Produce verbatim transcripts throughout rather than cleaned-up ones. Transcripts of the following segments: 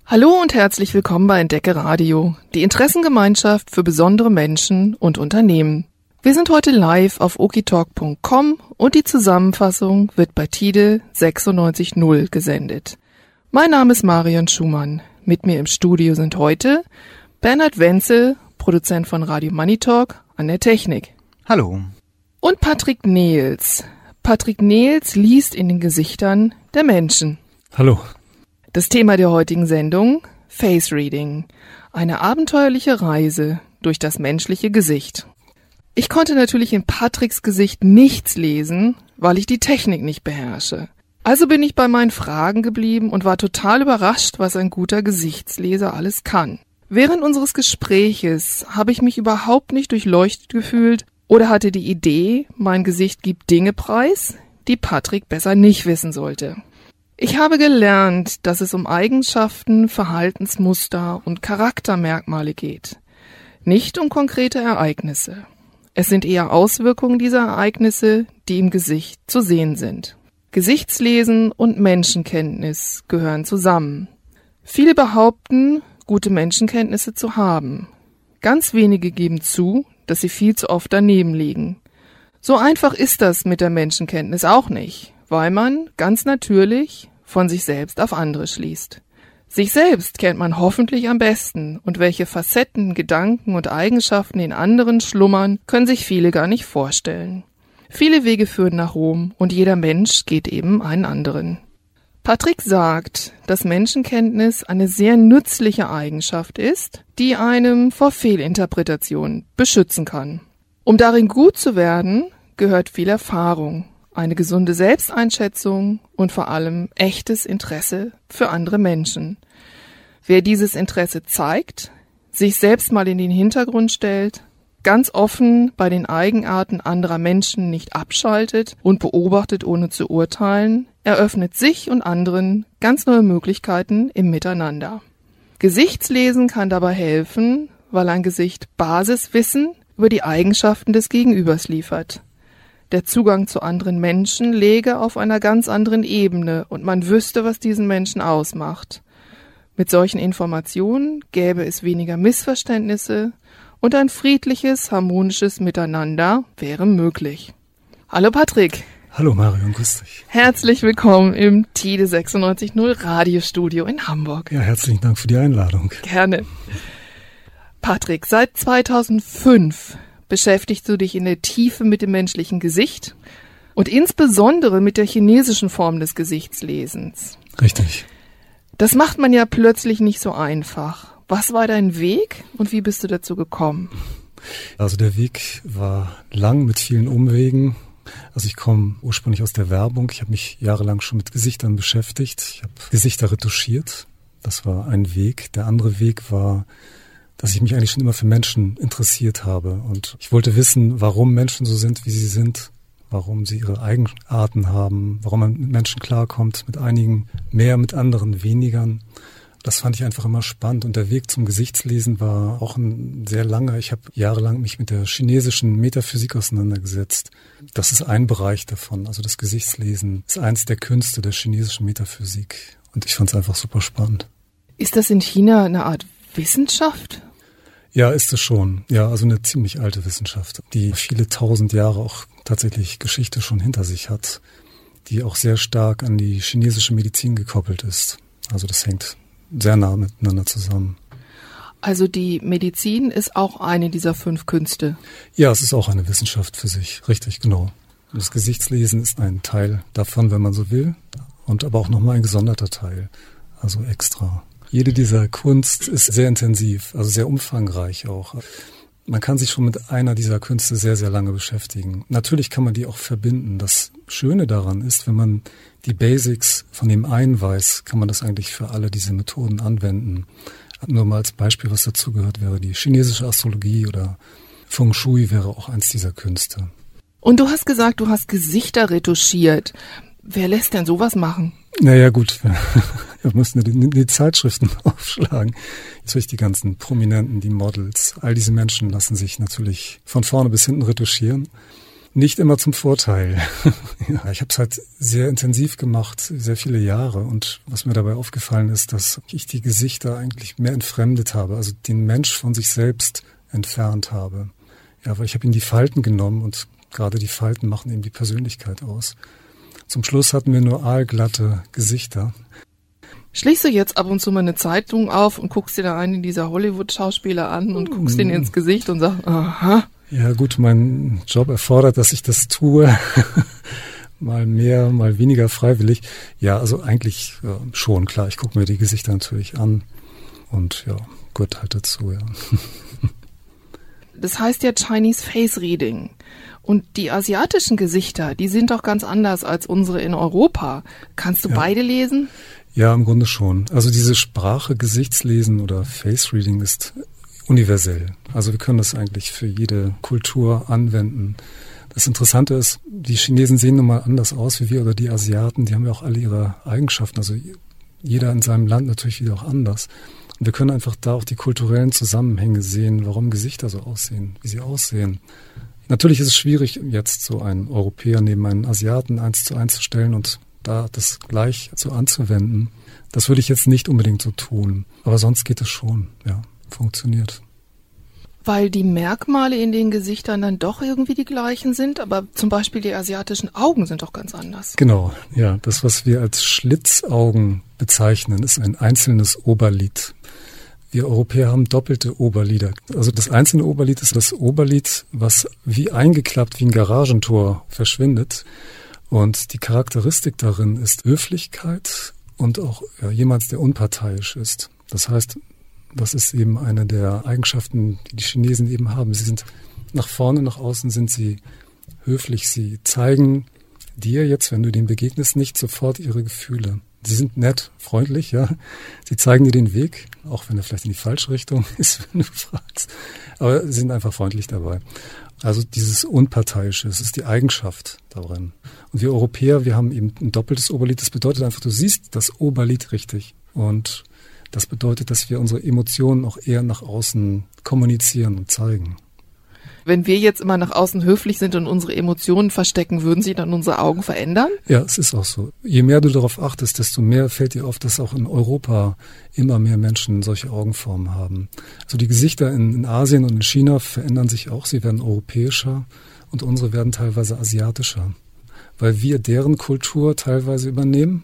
Hallo und herzlich willkommen bei Entdecke Radio, die Interessengemeinschaft für besondere Menschen und Unternehmen. Wir sind heute live auf okitalk punkt com und die Zusammenfassung wird bei Tide sechsundneunzig null gesendet. Mein Name ist Marion Schumann. Mit mir im Studio sind heute Bernhard Wenzel, Produzent von Radio Money Talk, an der Technik. Hallo. Und Patrick Nehls. Patrick Nehls liest in den Gesichtern der Menschen. Hallo. Das Thema der heutigen Sendung: Face Reading. Eine abenteuerliche Reise durch das menschliche Gesicht. Ich konnte natürlich in Patricks Gesicht nichts lesen, weil ich die Technik nicht beherrsche. Also bin ich bei meinen Fragen geblieben und war total überrascht, was ein guter Gesichtsleser alles kann. Während unseres Gespräches habe ich mich überhaupt nicht durchleuchtet gefühlt oder hatte die Idee, mein Gesicht gibt Dinge preis, die Patrick besser nicht wissen sollte. Ich habe gelernt, dass es um Eigenschaften, Verhaltensmuster und Charaktermerkmale geht, nicht um konkrete Ereignisse. Es sind eher Auswirkungen dieser Ereignisse, die im Gesicht zu sehen sind. Gesichtslesen und Menschenkenntnis gehören zusammen. Viele behaupten, gute Menschenkenntnisse zu haben. Ganz wenige geben zu, dass sie viel zu oft daneben liegen. So einfach ist das mit der Menschenkenntnis auch nicht, weil man ganz natürlich von sich selbst auf andere schließt. Sich selbst kennt man hoffentlich am besten und welche Facetten, Gedanken und Eigenschaften in anderen schlummern, können sich viele gar nicht vorstellen. Viele Wege führen nach Rom und jeder Mensch geht eben einen anderen. Patrick sagt, dass Menschenkenntnis eine sehr nützliche Eigenschaft ist, die einem vor Fehlinterpretationen beschützen kann. Um darin gut zu werden, gehört viel Erfahrung, eine gesunde Selbsteinschätzung und vor allem echtes Interesse für andere Menschen. Wer dieses Interesse zeigt, sich selbst mal in den Hintergrund stellt, ganz offen bei den Eigenarten anderer Menschen nicht abschaltet und beobachtet, ohne zu urteilen, eröffnet sich und anderen ganz neue Möglichkeiten im Miteinander. Gesichtslesen kann dabei helfen, weil ein Gesicht Basiswissen über die Eigenschaften des Gegenübers liefert. Der Zugang zu anderen Menschen läge auf einer ganz anderen Ebene und man wüsste, was diesen Menschen ausmacht. Mit solchen Informationen gäbe es weniger Missverständnisse und ein friedliches, harmonisches Miteinander wäre möglich. Hallo Patrick. Hallo Marion, grüß dich. Herzlich willkommen im Tide sechsundneunzig null Radiostudio in Hamburg. Ja, herzlichen Dank für die Einladung. Gerne. Patrick, seit zweitausendfünf beschäftigst du dich in der Tiefe mit dem menschlichen Gesicht und insbesondere mit der chinesischen Form des Gesichtslesens. Richtig. Das macht man ja plötzlich nicht so einfach. Was war dein Weg und wie bist du dazu gekommen? Also der Weg war lang mit vielen Umwegen. Also ich komme ursprünglich aus der Werbung. Ich habe mich jahrelang schon mit Gesichtern beschäftigt. Ich habe Gesichter retuschiert. Das war ein Weg. Der andere Weg war, dass ich mich eigentlich schon immer für Menschen interessiert habe. Und ich wollte wissen, warum Menschen so sind, wie sie sind, warum sie ihre Eigenarten haben, warum man mit Menschen klarkommt, mit einigen mehr, mit anderen weniger. Das fand ich einfach immer spannend. Und der Weg zum Gesichtslesen war auch ein sehr langer. Ich habe jahrelang mich mit der chinesischen Metaphysik auseinandergesetzt. Das ist ein Bereich davon. Also das Gesichtslesen ist eins der Künste der chinesischen Metaphysik. Und ich fand es einfach super spannend. Ist das in China eine Art Wissenschaft? Ja, ist es schon. Ja, also eine ziemlich alte Wissenschaft, die viele tausend Jahre auch tatsächlich Geschichte schon hinter sich hat, die auch sehr stark an die chinesische Medizin gekoppelt ist. Also das hängt sehr nah miteinander zusammen. Also die Medizin ist auch eine dieser fünf Künste? Ja, es ist auch eine Wissenschaft für sich, richtig, genau. Das Gesichtslesen ist ein Teil davon, wenn man so will, und aber auch nochmal ein gesonderter Teil, also extra. Jede dieser Kunst ist sehr intensiv, also sehr umfangreich auch. Man kann sich schon mit einer dieser Künste sehr, sehr lange beschäftigen. Natürlich kann man die auch verbinden. Das Schöne daran ist, wenn man die Basics von dem einen weiß, kann man das eigentlich für alle diese Methoden anwenden. Nur mal als Beispiel, was dazugehört, wäre die chinesische Astrologie oder Feng Shui wäre auch eins dieser Künste. Und du hast gesagt, du hast Gesichter retuschiert. Wer lässt denn sowas machen? Naja gut, wir mussten die, die Zeitschriften aufschlagen. Jetzt durch die ganzen Prominenten, die Models, all diese Menschen lassen sich natürlich von vorne bis hinten retuschieren. Nicht immer zum Vorteil. Ja, ich habe es halt sehr intensiv gemacht, sehr viele Jahre. Und was mir dabei aufgefallen ist, dass ich die Gesichter eigentlich mehr entfremdet habe, also den Mensch von sich selbst entfernt habe. Ja, weil ich habe ihm die Falten genommen und gerade die Falten machen eben die Persönlichkeit aus. Zum Schluss hatten wir nur aalglatte Gesichter. Schlägst du jetzt ab und zu mal eine Zeitung auf und guckst dir da einen dieser Hollywood-Schauspieler an und guckst denen ins Gesicht und sagst, aha. Ja gut, mein Job erfordert, dass ich das tue. Mal mehr, mal weniger freiwillig. Ja, also eigentlich ja, schon, klar. Ich gucke mir die Gesichter natürlich an und ja, gehört halt dazu, ja. Das heißt ja Chinese Face Reading. Und die asiatischen Gesichter, die sind doch ganz anders als unsere in Europa. Kannst du ja. beide lesen? Ja, im Grunde schon. Also diese Sprache Gesichtslesen oder Face Reading ist universell. Also wir können das eigentlich für jede Kultur anwenden. Das Interessante ist, die Chinesen sehen nun mal anders aus wie wir oder die Asiaten. Die haben ja auch alle ihre Eigenschaften. Also jeder in seinem Land natürlich wieder auch anders. Und wir können einfach da auch die kulturellen Zusammenhänge sehen, warum Gesichter so aussehen, wie sie aussehen. Natürlich ist es schwierig, jetzt so einen Europäer neben einen Asiaten eins zu eins zu stellen und da das gleich so anzuwenden. Das würde ich jetzt nicht unbedingt so tun. Aber sonst geht es schon, ja, funktioniert. Weil die Merkmale in den Gesichtern dann doch irgendwie die gleichen sind, aber zum Beispiel die asiatischen Augen sind doch ganz anders. Genau, ja. Das, was wir als Schlitzaugen bezeichnen, ist ein einzelnes Oberlid. Wir Europäer haben doppelte Oberlider. Also das einzelne Oberlid ist das Oberlid, was wie eingeklappt wie ein Garagentor verschwindet. Und die Charakteristik darin ist Höflichkeit und auch ja, jemand, der unparteiisch ist. Das heißt, das ist eben eine der Eigenschaften, die die Chinesen eben haben. Sie sind nach vorne, nach außen sind sie höflich. Sie zeigen dir jetzt, wenn du denen begegnest, nicht sofort ihre Gefühle. Sie sind nett, freundlich, ja. Sie zeigen dir den Weg, auch wenn er vielleicht in die falsche Richtung ist, wenn du fragst. Aber sie sind einfach freundlich dabei. Also dieses Unparteiische, das ist die Eigenschaft darin. Und wir Europäer, wir haben eben ein doppeltes Oberlid. Das bedeutet einfach, du siehst das Oberlid richtig. Und das bedeutet, dass wir unsere Emotionen auch eher nach außen kommunizieren und zeigen. Wenn wir jetzt immer nach außen höflich sind und unsere Emotionen verstecken, würden sie dann unsere Augen verändern? Ja, es ist auch so. Je mehr du darauf achtest, desto mehr fällt dir auf, dass auch in Europa immer mehr Menschen solche Augenformen haben. Also die Gesichter in, in Asien und in China verändern sich auch. Sie werden europäischer und unsere werden teilweise asiatischer, weil wir deren Kultur teilweise übernehmen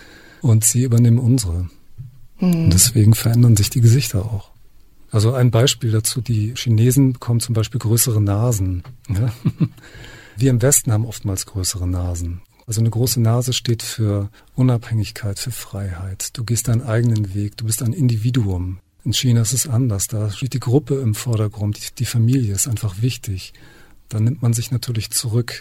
und sie übernehmen unsere. Hm. Und deswegen verändern sich die Gesichter auch. Also ein Beispiel dazu, die Chinesen bekommen zum Beispiel größere Nasen. Ja? Wir im Westen haben oftmals größere Nasen. Also eine große Nase steht für Unabhängigkeit, für Freiheit. Du gehst deinen eigenen Weg, du bist ein Individuum. In China ist es anders, da steht die Gruppe im Vordergrund, die, die Familie ist einfach wichtig. Da nimmt man sich natürlich zurück.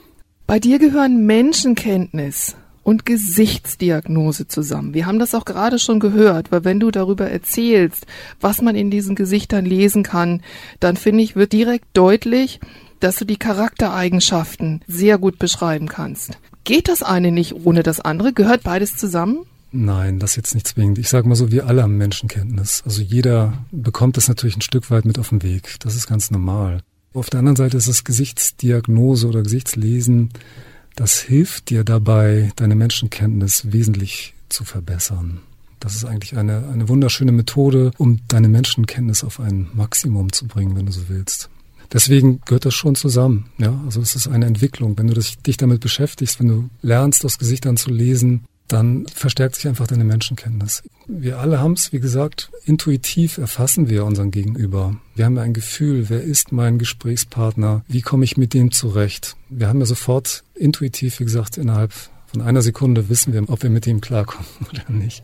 Bei dir gehören Menschenkenntnis und Gesichtsdiagnose zusammen. Wir haben das auch gerade schon gehört, weil wenn du darüber erzählst, was man in diesen Gesichtern lesen kann, dann finde ich, wird direkt deutlich, dass du die Charaktereigenschaften sehr gut beschreiben kannst. Geht das eine nicht ohne das andere? Gehört beides zusammen? Nein, das jetzt nicht zwingend. Ich sage mal so, wir alle haben Menschenkenntnis. Also jeder bekommt das natürlich ein Stück weit mit auf den Weg. Das ist ganz normal. Auf der anderen Seite ist es Gesichtsdiagnose oder Gesichtslesen. Das hilft dir dabei, deine Menschenkenntnis wesentlich zu verbessern. Das ist eigentlich eine, eine wunderschöne Methode, um deine Menschenkenntnis auf ein Maximum zu bringen, wenn du so willst. Deswegen gehört das schon zusammen. Ja? Also es ist eine Entwicklung. Wenn du das, dich damit beschäftigst, wenn du lernst, aus Gesichtern zu lesen, dann verstärkt sich einfach deine Menschenkenntnis. Wir alle haben es, wie gesagt, intuitiv erfassen wir unseren Gegenüber. Wir haben ja ein Gefühl, wer ist mein Gesprächspartner, wie komme ich mit dem zurecht. Wir haben ja sofort intuitiv, wie gesagt, innerhalb von einer Sekunde wissen wir, ob wir mit ihm klarkommen oder nicht.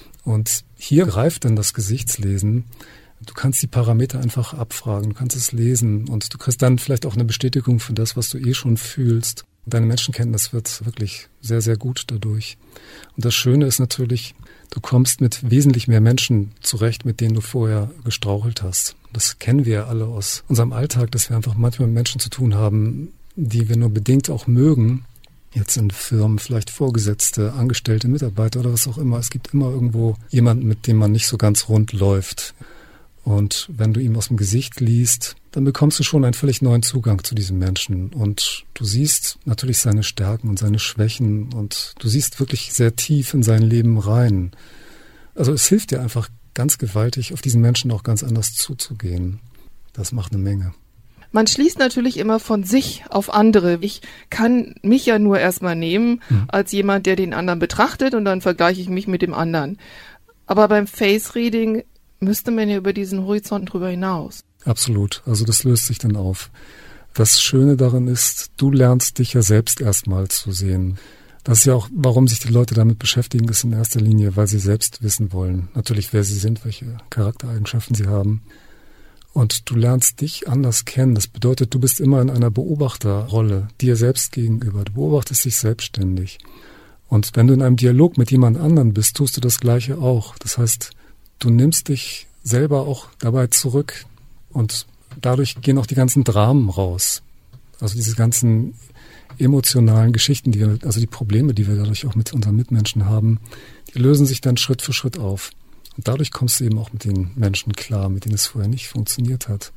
Und hier greift dann das Gesichtslesen. Du kannst die Parameter einfach abfragen, du kannst es lesen und du kriegst dann vielleicht auch eine Bestätigung für das, was du eh schon fühlst. Deine Menschenkenntnis wird wirklich sehr, sehr gut dadurch. Und das Schöne ist natürlich, du kommst mit wesentlich mehr Menschen zurecht, mit denen du vorher gestrauchelt hast. Das kennen wir alle aus unserem Alltag, dass wir einfach manchmal mit Menschen zu tun haben, die wir nur bedingt auch mögen. Jetzt in Firmen, vielleicht Vorgesetzte, Angestellte, Mitarbeiter oder was auch immer. Es gibt immer irgendwo jemanden, mit dem man nicht so ganz rund läuft. Und wenn du ihm aus dem Gesicht liest, dann bekommst du schon einen völlig neuen Zugang zu diesem Menschen. Und du siehst natürlich seine Stärken und seine Schwächen und du siehst wirklich sehr tief in sein Leben rein. Also es hilft dir einfach ganz gewaltig, auf diesen Menschen auch ganz anders zuzugehen. Das macht eine Menge. Man schließt natürlich immer von sich auf andere. Ich kann mich ja nur erstmal nehmen mhm. als jemand, der den anderen betrachtet und dann vergleiche ich mich mit dem anderen. Aber beim Face Reading müsste man ja über diesen Horizont drüber hinaus. Absolut. Also das löst sich dann auf. Das Schöne daran ist, du lernst dich ja selbst erstmal zu sehen. Das ist ja auch, warum sich die Leute damit beschäftigen, ist in erster Linie, weil sie selbst wissen wollen. Natürlich, wer sie sind, welche Charaktereigenschaften sie haben. Und du lernst dich anders kennen. Das bedeutet, du bist immer in einer Beobachterrolle dir selbst gegenüber. Du beobachtest dich selbstständig. Und wenn du in einem Dialog mit jemand anderem bist, tust du das Gleiche auch. Das heißt, du nimmst dich selber auch dabei zurück und dadurch gehen auch die ganzen Dramen raus. Also diese ganzen emotionalen Geschichten, die wir, also die Probleme, die wir dadurch auch mit unseren Mitmenschen haben, die lösen sich dann Schritt für Schritt auf. Und dadurch kommst du eben auch mit den Menschen klar, mit denen es vorher nicht funktioniert hat.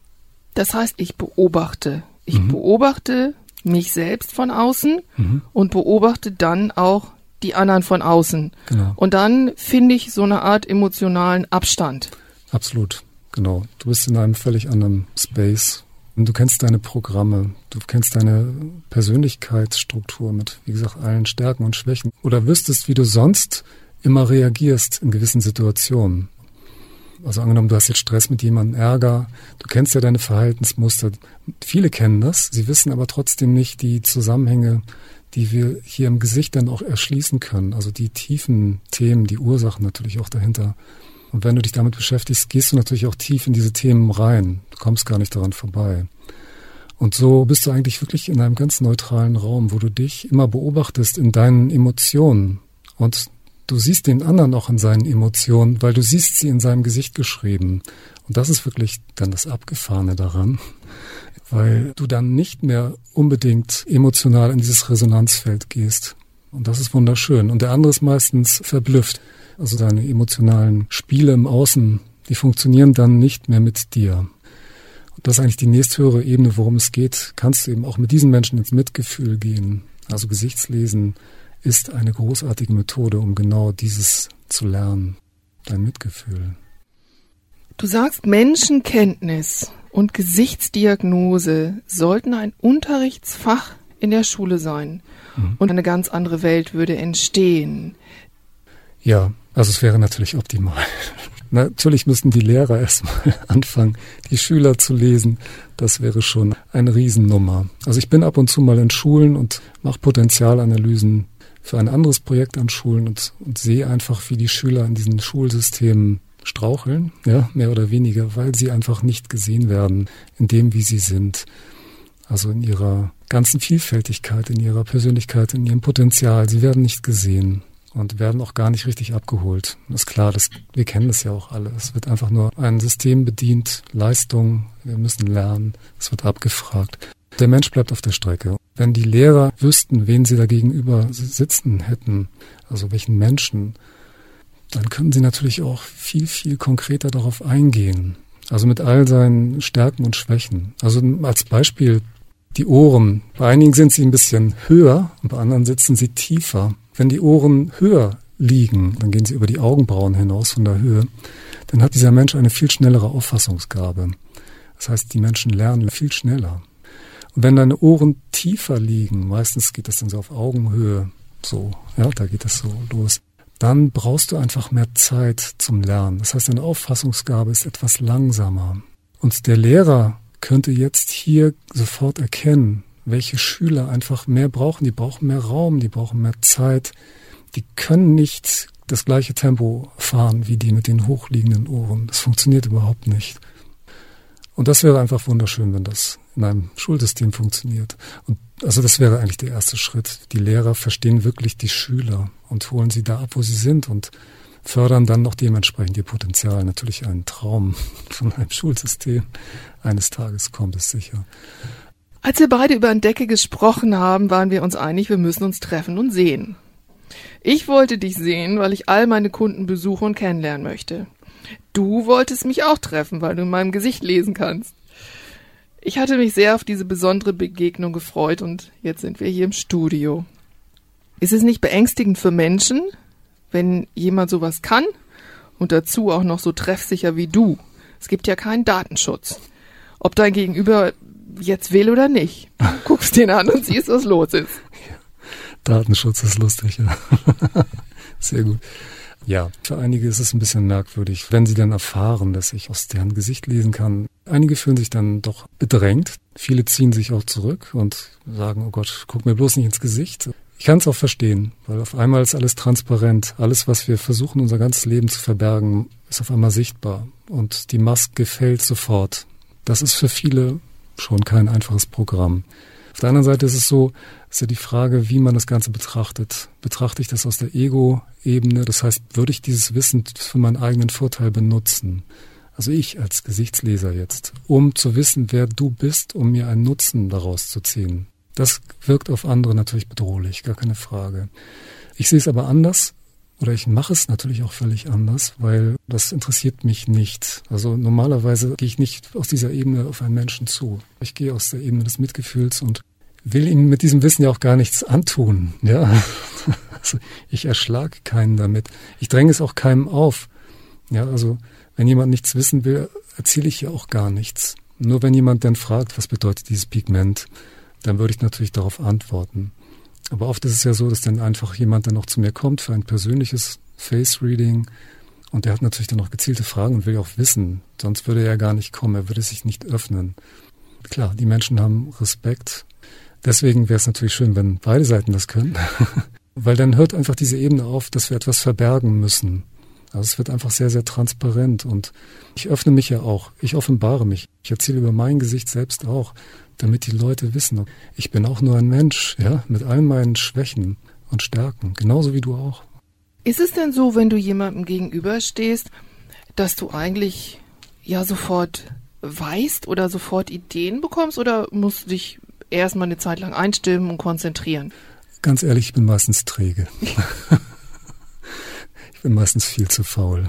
Das heißt, ich beobachte. Ich mhm. beobachte mich selbst von außen mhm. und beobachte dann auch die anderen von außen. Genau. Und dann finde ich so eine Art emotionalen Abstand. Absolut, genau. Du bist in einem völlig anderen Space. Und du kennst deine Programme, du kennst deine Persönlichkeitsstruktur mit, wie gesagt, allen Stärken und Schwächen. Oder wüsstest, wie du sonst immer reagierst in gewissen Situationen. Also angenommen, du hast jetzt Stress mit jemandem, Ärger, du kennst ja deine Verhaltensmuster. Viele kennen das, sie wissen aber trotzdem nicht die Zusammenhänge, die wir hier im Gesicht dann auch erschließen können. Also die tiefen Themen, die Ursachen natürlich auch dahinter. Und wenn du dich damit beschäftigst, gehst du natürlich auch tief in diese Themen rein. Du kommst gar nicht daran vorbei. Und so bist du eigentlich wirklich in einem ganz neutralen Raum, wo du dich immer beobachtest in deinen Emotionen. Und du siehst den anderen auch in seinen Emotionen, weil du siehst sie in seinem Gesicht geschrieben. Und das ist wirklich dann das Abgefahrene daran, weil du dann nicht mehr unbedingt emotional in dieses Resonanzfeld gehst. Und das ist wunderschön. Und der andere ist meistens verblüfft. Also deine emotionalen Spiele im Außen, die funktionieren dann nicht mehr mit dir. Und das ist eigentlich die nächsthöhere Ebene, worum es geht. Kannst du eben auch mit diesen Menschen ins Mitgefühl gehen. Also Gesichtslesen ist eine großartige Methode, um genau dieses zu lernen. Dein Mitgefühl. Du sagst, Menschenkenntnis und Gesichtsdiagnose sollten ein Unterrichtsfach in der Schule sein. Mhm. Und eine ganz andere Welt würde entstehen. Ja, also es wäre natürlich optimal. Natürlich müssten die Lehrer erstmal anfangen, die Schüler zu lesen. Das wäre schon eine Riesennummer. Also ich bin ab und zu mal in Schulen und mache Potenzialanalysen für ein anderes Projekt an Schulen und, und sehe einfach, wie die Schüler in diesen Schulsystemen straucheln, ja, mehr oder weniger, weil sie einfach nicht gesehen werden in dem, wie sie sind. Also in ihrer ganzen Vielfältigkeit, in ihrer Persönlichkeit, in ihrem Potenzial. Sie werden nicht gesehen. Und werden auch gar nicht richtig abgeholt. Das ist klar, das, wir kennen das ja auch alle. Es wird einfach nur ein System bedient, Leistung, wir müssen lernen, es wird abgefragt. Der Mensch bleibt auf der Strecke. Wenn die Lehrer wüssten, wen sie da gegenüber sitzen hätten, also welchen Menschen, dann können sie natürlich auch viel, viel konkreter darauf eingehen. Also mit all seinen Stärken und Schwächen. Also als Beispiel die Ohren. Bei einigen sind sie ein bisschen höher und bei anderen sitzen sie tiefer. Wenn die Ohren höher liegen, dann gehen sie über die Augenbrauen hinaus von der Höhe, dann hat dieser Mensch eine viel schnellere Auffassungsgabe. Das heißt, die Menschen lernen viel schneller. Und wenn deine Ohren tiefer liegen, meistens geht das dann so auf Augenhöhe, so, ja, da geht das so los, dann brauchst du einfach mehr Zeit zum Lernen. Das heißt, deine Auffassungsgabe ist etwas langsamer. Und der Lehrer könnte jetzt hier sofort erkennen, welche Schüler einfach mehr brauchen. Die brauchen mehr Raum, die brauchen mehr Zeit. Die können nicht das gleiche Tempo fahren wie die mit den hochliegenden Ohren. Das funktioniert überhaupt nicht. Und das wäre einfach wunderschön, wenn das in einem Schulsystem funktioniert. Und also das wäre eigentlich der erste Schritt. Die Lehrer verstehen wirklich die Schüler und holen sie da ab, wo sie sind und fördern dann noch dementsprechend ihr Potenzial. Natürlich ein Traum von einem Schulsystem. Eines Tages kommt es sicher. Als wir beide über Entdecke gesprochen haben, waren wir uns einig, wir müssen uns treffen und sehen. Ich wollte dich sehen, weil ich all meine Kunden besuche und kennenlernen möchte. Du wolltest mich auch treffen, weil du in meinem Gesicht lesen kannst. Ich hatte mich sehr auf diese besondere Begegnung gefreut und jetzt sind wir hier im Studio. Ist es nicht beängstigend für Menschen, wenn jemand sowas kann und dazu auch noch so treffsicher wie du? Es gibt ja keinen Datenschutz. Ob dein Gegenüber jetzt will oder nicht. Du guckst den an und siehst, was los ist. Datenschutz ist lustig, ja. Sehr gut. Ja, für einige ist es ein bisschen merkwürdig, wenn sie dann erfahren, dass ich aus deren Gesicht lesen kann. Einige fühlen sich dann doch bedrängt. Viele ziehen sich auch zurück und sagen, oh Gott, guck mir bloß nicht ins Gesicht. Ich kann es auch verstehen, weil auf einmal ist alles transparent. Alles, was wir versuchen, unser ganzes Leben zu verbergen, ist auf einmal sichtbar. Und die Maske fällt sofort. Das ist für viele schon kein einfaches Programm. Auf der anderen Seite ist es so, ist ja die Frage, wie man das Ganze betrachtet. Betrachte ich das aus der Ego-Ebene? Das heißt, würde ich dieses Wissen für meinen eigenen Vorteil benutzen? Also ich als Gesichtsleser jetzt, um zu wissen, wer du bist, um mir einen Nutzen daraus zu ziehen. Das wirkt auf andere natürlich bedrohlich, gar keine Frage. Ich sehe es aber anders. Oder ich mache es natürlich auch völlig anders, weil das interessiert mich nicht. Also normalerweise gehe ich nicht aus dieser Ebene auf einen Menschen zu. Ich gehe aus der Ebene des Mitgefühls und will ihm mit diesem Wissen ja auch gar nichts antun. Ja, also ich erschlage keinen damit. Ich dränge es auch keinem auf. Ja, also wenn jemand nichts wissen will, erzähle ich ja auch gar nichts. Nur wenn jemand dann fragt, was bedeutet dieses Pigment, dann würde ich natürlich darauf antworten. Aber oft ist es ja so, dass dann einfach jemand dann noch zu mir kommt für ein persönliches Face-Reading und der hat natürlich dann noch gezielte Fragen und will ja auch wissen, sonst würde er ja gar nicht kommen, er würde sich nicht öffnen. Klar, die Menschen haben Respekt, deswegen wäre es natürlich schön, wenn beide Seiten das können, weil dann hört einfach diese Ebene auf, dass wir etwas verbergen müssen. Also es wird einfach sehr, sehr transparent und ich öffne mich ja auch, ich offenbare mich, ich erzähle über mein Gesicht selbst auch, damit die Leute wissen, ich bin auch nur ein Mensch, ja, mit all meinen Schwächen und Stärken, genauso wie du auch. Ist es denn so, wenn du jemandem gegenüberstehst, dass du eigentlich ja sofort weißt oder sofort Ideen bekommst oder musst du dich erstmal eine Zeit lang einstimmen und konzentrieren? Ganz ehrlich, ich bin meistens träge. Ich bin meistens viel zu faul.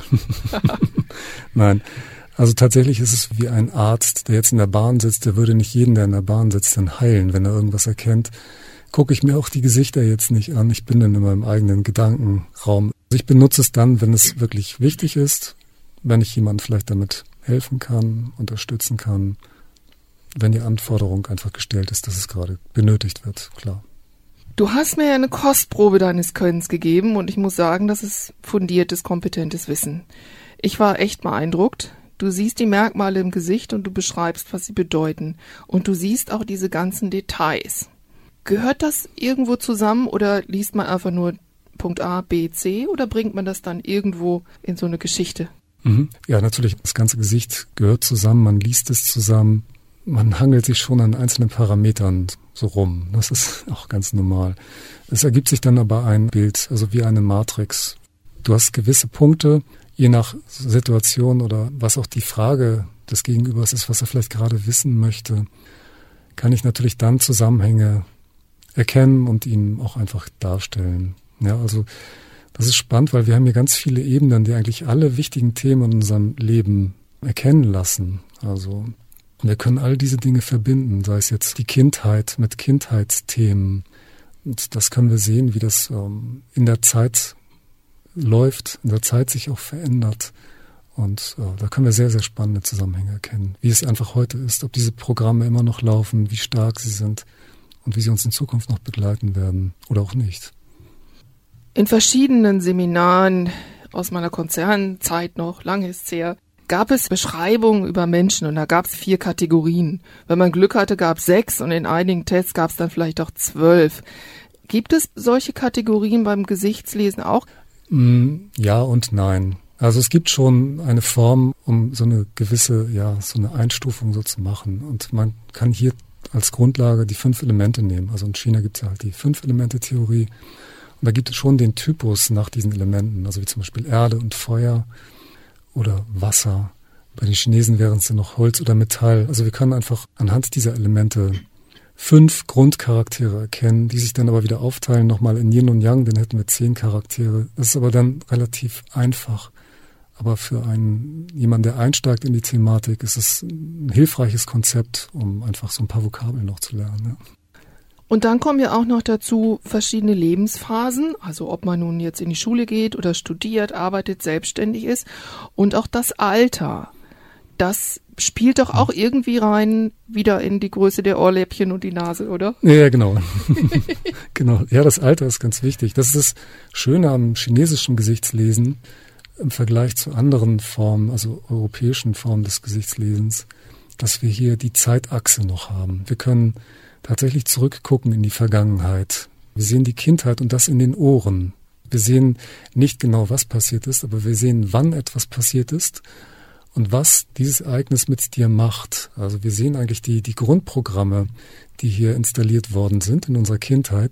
Nein. Also tatsächlich ist es wie ein Arzt, der jetzt in der Bahn sitzt, der würde nicht jeden, der in der Bahn sitzt, dann heilen, wenn er irgendwas erkennt. Gucke ich mir auch die Gesichter jetzt nicht an, ich bin dann in meinem eigenen Gedankenraum. Also ich benutze es dann, wenn es wirklich wichtig ist, wenn ich jemandem vielleicht damit helfen kann, unterstützen kann, wenn die Anforderung einfach gestellt ist, dass es gerade benötigt wird, klar. Du hast mir eine Kostprobe deines Könnens gegeben und ich muss sagen, das ist fundiertes, kompetentes Wissen. Ich war echt beeindruckt. Du siehst die Merkmale im Gesicht und du beschreibst, was sie bedeuten. Und du siehst auch diese ganzen Details. Gehört das irgendwo zusammen oder liest man einfach nur Punkt A, B, C oder bringt man das dann irgendwo in so eine Geschichte? Mhm. Ja, natürlich. Das ganze Gesicht gehört zusammen, man liest es zusammen. Man hangelt sich schon an einzelnen Parametern so rum. Das ist auch ganz normal. Es ergibt sich dann aber ein Bild, also wie eine Matrix. Du hast gewisse Punkte, je nach Situation oder was auch die Frage des Gegenübers ist, was er vielleicht gerade wissen möchte, kann ich natürlich dann Zusammenhänge erkennen und ihn auch einfach darstellen. Ja, also das ist spannend, weil wir haben hier ganz viele Ebenen, die eigentlich alle wichtigen Themen in unserem Leben erkennen lassen. Also wir können all diese Dinge verbinden, sei es jetzt die Kindheit mit Kindheitsthemen. Und das können wir sehen, wie das ähm, in der Zeit läuft, in der Zeit sich auch verändert. Und äh, da können wir sehr, sehr spannende Zusammenhänge erkennen. Wie es einfach heute ist, ob diese Programme immer noch laufen, wie stark sie sind und wie sie uns in Zukunft noch begleiten werden oder auch nicht. In verschiedenen Seminaren aus meiner Konzernzeit noch, lange ist's her, gab es Beschreibungen über Menschen und da gab es vier Kategorien. Wenn man Glück hatte, gab es sechs und in einigen Tests gab es dann vielleicht auch zwölf. Gibt es solche Kategorien beim Gesichtslesen auch? Ja und nein. Also es gibt schon eine Form, um so eine gewisse, ja, so eine Einstufung so zu machen. Und man kann hier als Grundlage die fünf Elemente nehmen. Also in China gibt es ja halt die Fünf-Elemente-Theorie. Und da gibt es schon den Typus nach diesen Elementen, also wie zum Beispiel Erde und Feuer oder Wasser. Bei den Chinesen wären es ja noch Holz oder Metall. Also wir können einfach anhand dieser Elemente fünf Grundcharaktere erkennen, die sich dann aber wieder aufteilen, nochmal in Yin und Yang, dann hätten wir zehn Charaktere. Das ist aber dann relativ einfach. Aber für einen jemand, der einsteigt in die Thematik, ist es ein hilfreiches Konzept, um einfach so ein paar Vokabeln noch zu lernen. Ja. Und dann kommen ja auch noch dazu verschiedene Lebensphasen, also ob man nun jetzt in die Schule geht oder studiert, arbeitet, selbstständig ist und auch das Alter. Das spielt doch auch irgendwie rein wieder in die Größe der Ohrläppchen und die Nase, oder? Ja, genau. Genau. Ja, das Alter ist ganz wichtig. Das ist das Schöne am chinesischen Gesichtslesen im Vergleich zu anderen Formen, also europäischen Formen des Gesichtslesens, dass wir hier die Zeitachse noch haben. Wir können tatsächlich zurückgucken in die Vergangenheit. Wir sehen die Kindheit und das in den Ohren. Wir sehen nicht genau, was passiert ist, aber wir sehen, wann etwas passiert ist und was dieses Ereignis mit dir macht. Also wir sehen eigentlich die, die Grundprogramme, die hier installiert worden sind in unserer Kindheit,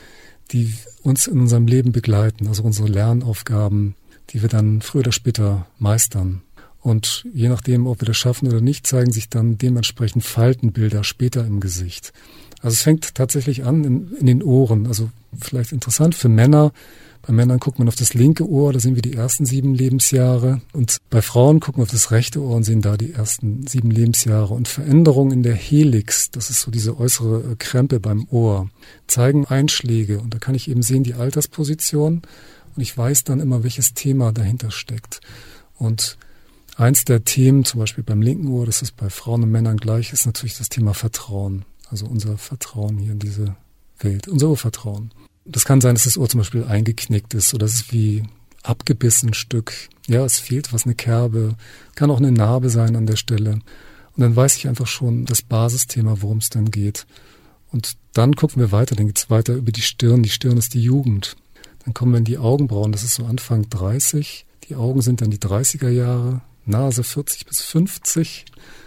die uns in unserem Leben begleiten, also unsere Lernaufgaben, die wir dann früher oder später meistern. Und je nachdem, ob wir das schaffen oder nicht, zeigen sich dann dementsprechend Faltenbilder später im Gesicht. Also es fängt tatsächlich an in, in den Ohren. Also vielleicht interessant für Männer. Bei Männern guckt man auf das linke Ohr, da sehen wir die ersten sieben Lebensjahre. Und bei Frauen gucken wir auf das rechte Ohr und sehen da die ersten sieben Lebensjahre. Und Veränderungen in der Helix, das ist so diese äußere Krempe beim Ohr, zeigen Einschläge. Und da kann ich eben sehen die Altersposition. Und ich weiß dann immer, welches Thema dahinter steckt. Und eins der Themen, zum Beispiel beim linken Ohr, das ist bei Frauen und Männern gleich, ist natürlich das Thema Vertrauen. Also unser Vertrauen hier in diese Welt, unser Urvertrauen. Das kann sein, dass das Ohr zum Beispiel eingeknickt ist oder es ist wie abgebissen ein Stück. Ja, es fehlt was, eine Kerbe, kann auch eine Narbe sein an der Stelle. Und dann weiß ich einfach schon das Basisthema, worum es dann geht. Und dann gucken wir weiter, dann geht es weiter über die Stirn. Die Stirn ist die Jugend. Dann kommen wir in die Augenbrauen, das ist so Anfang dreißig. Die Augen sind dann die dreißiger Jahre. Nase vierzig bis fünfzig,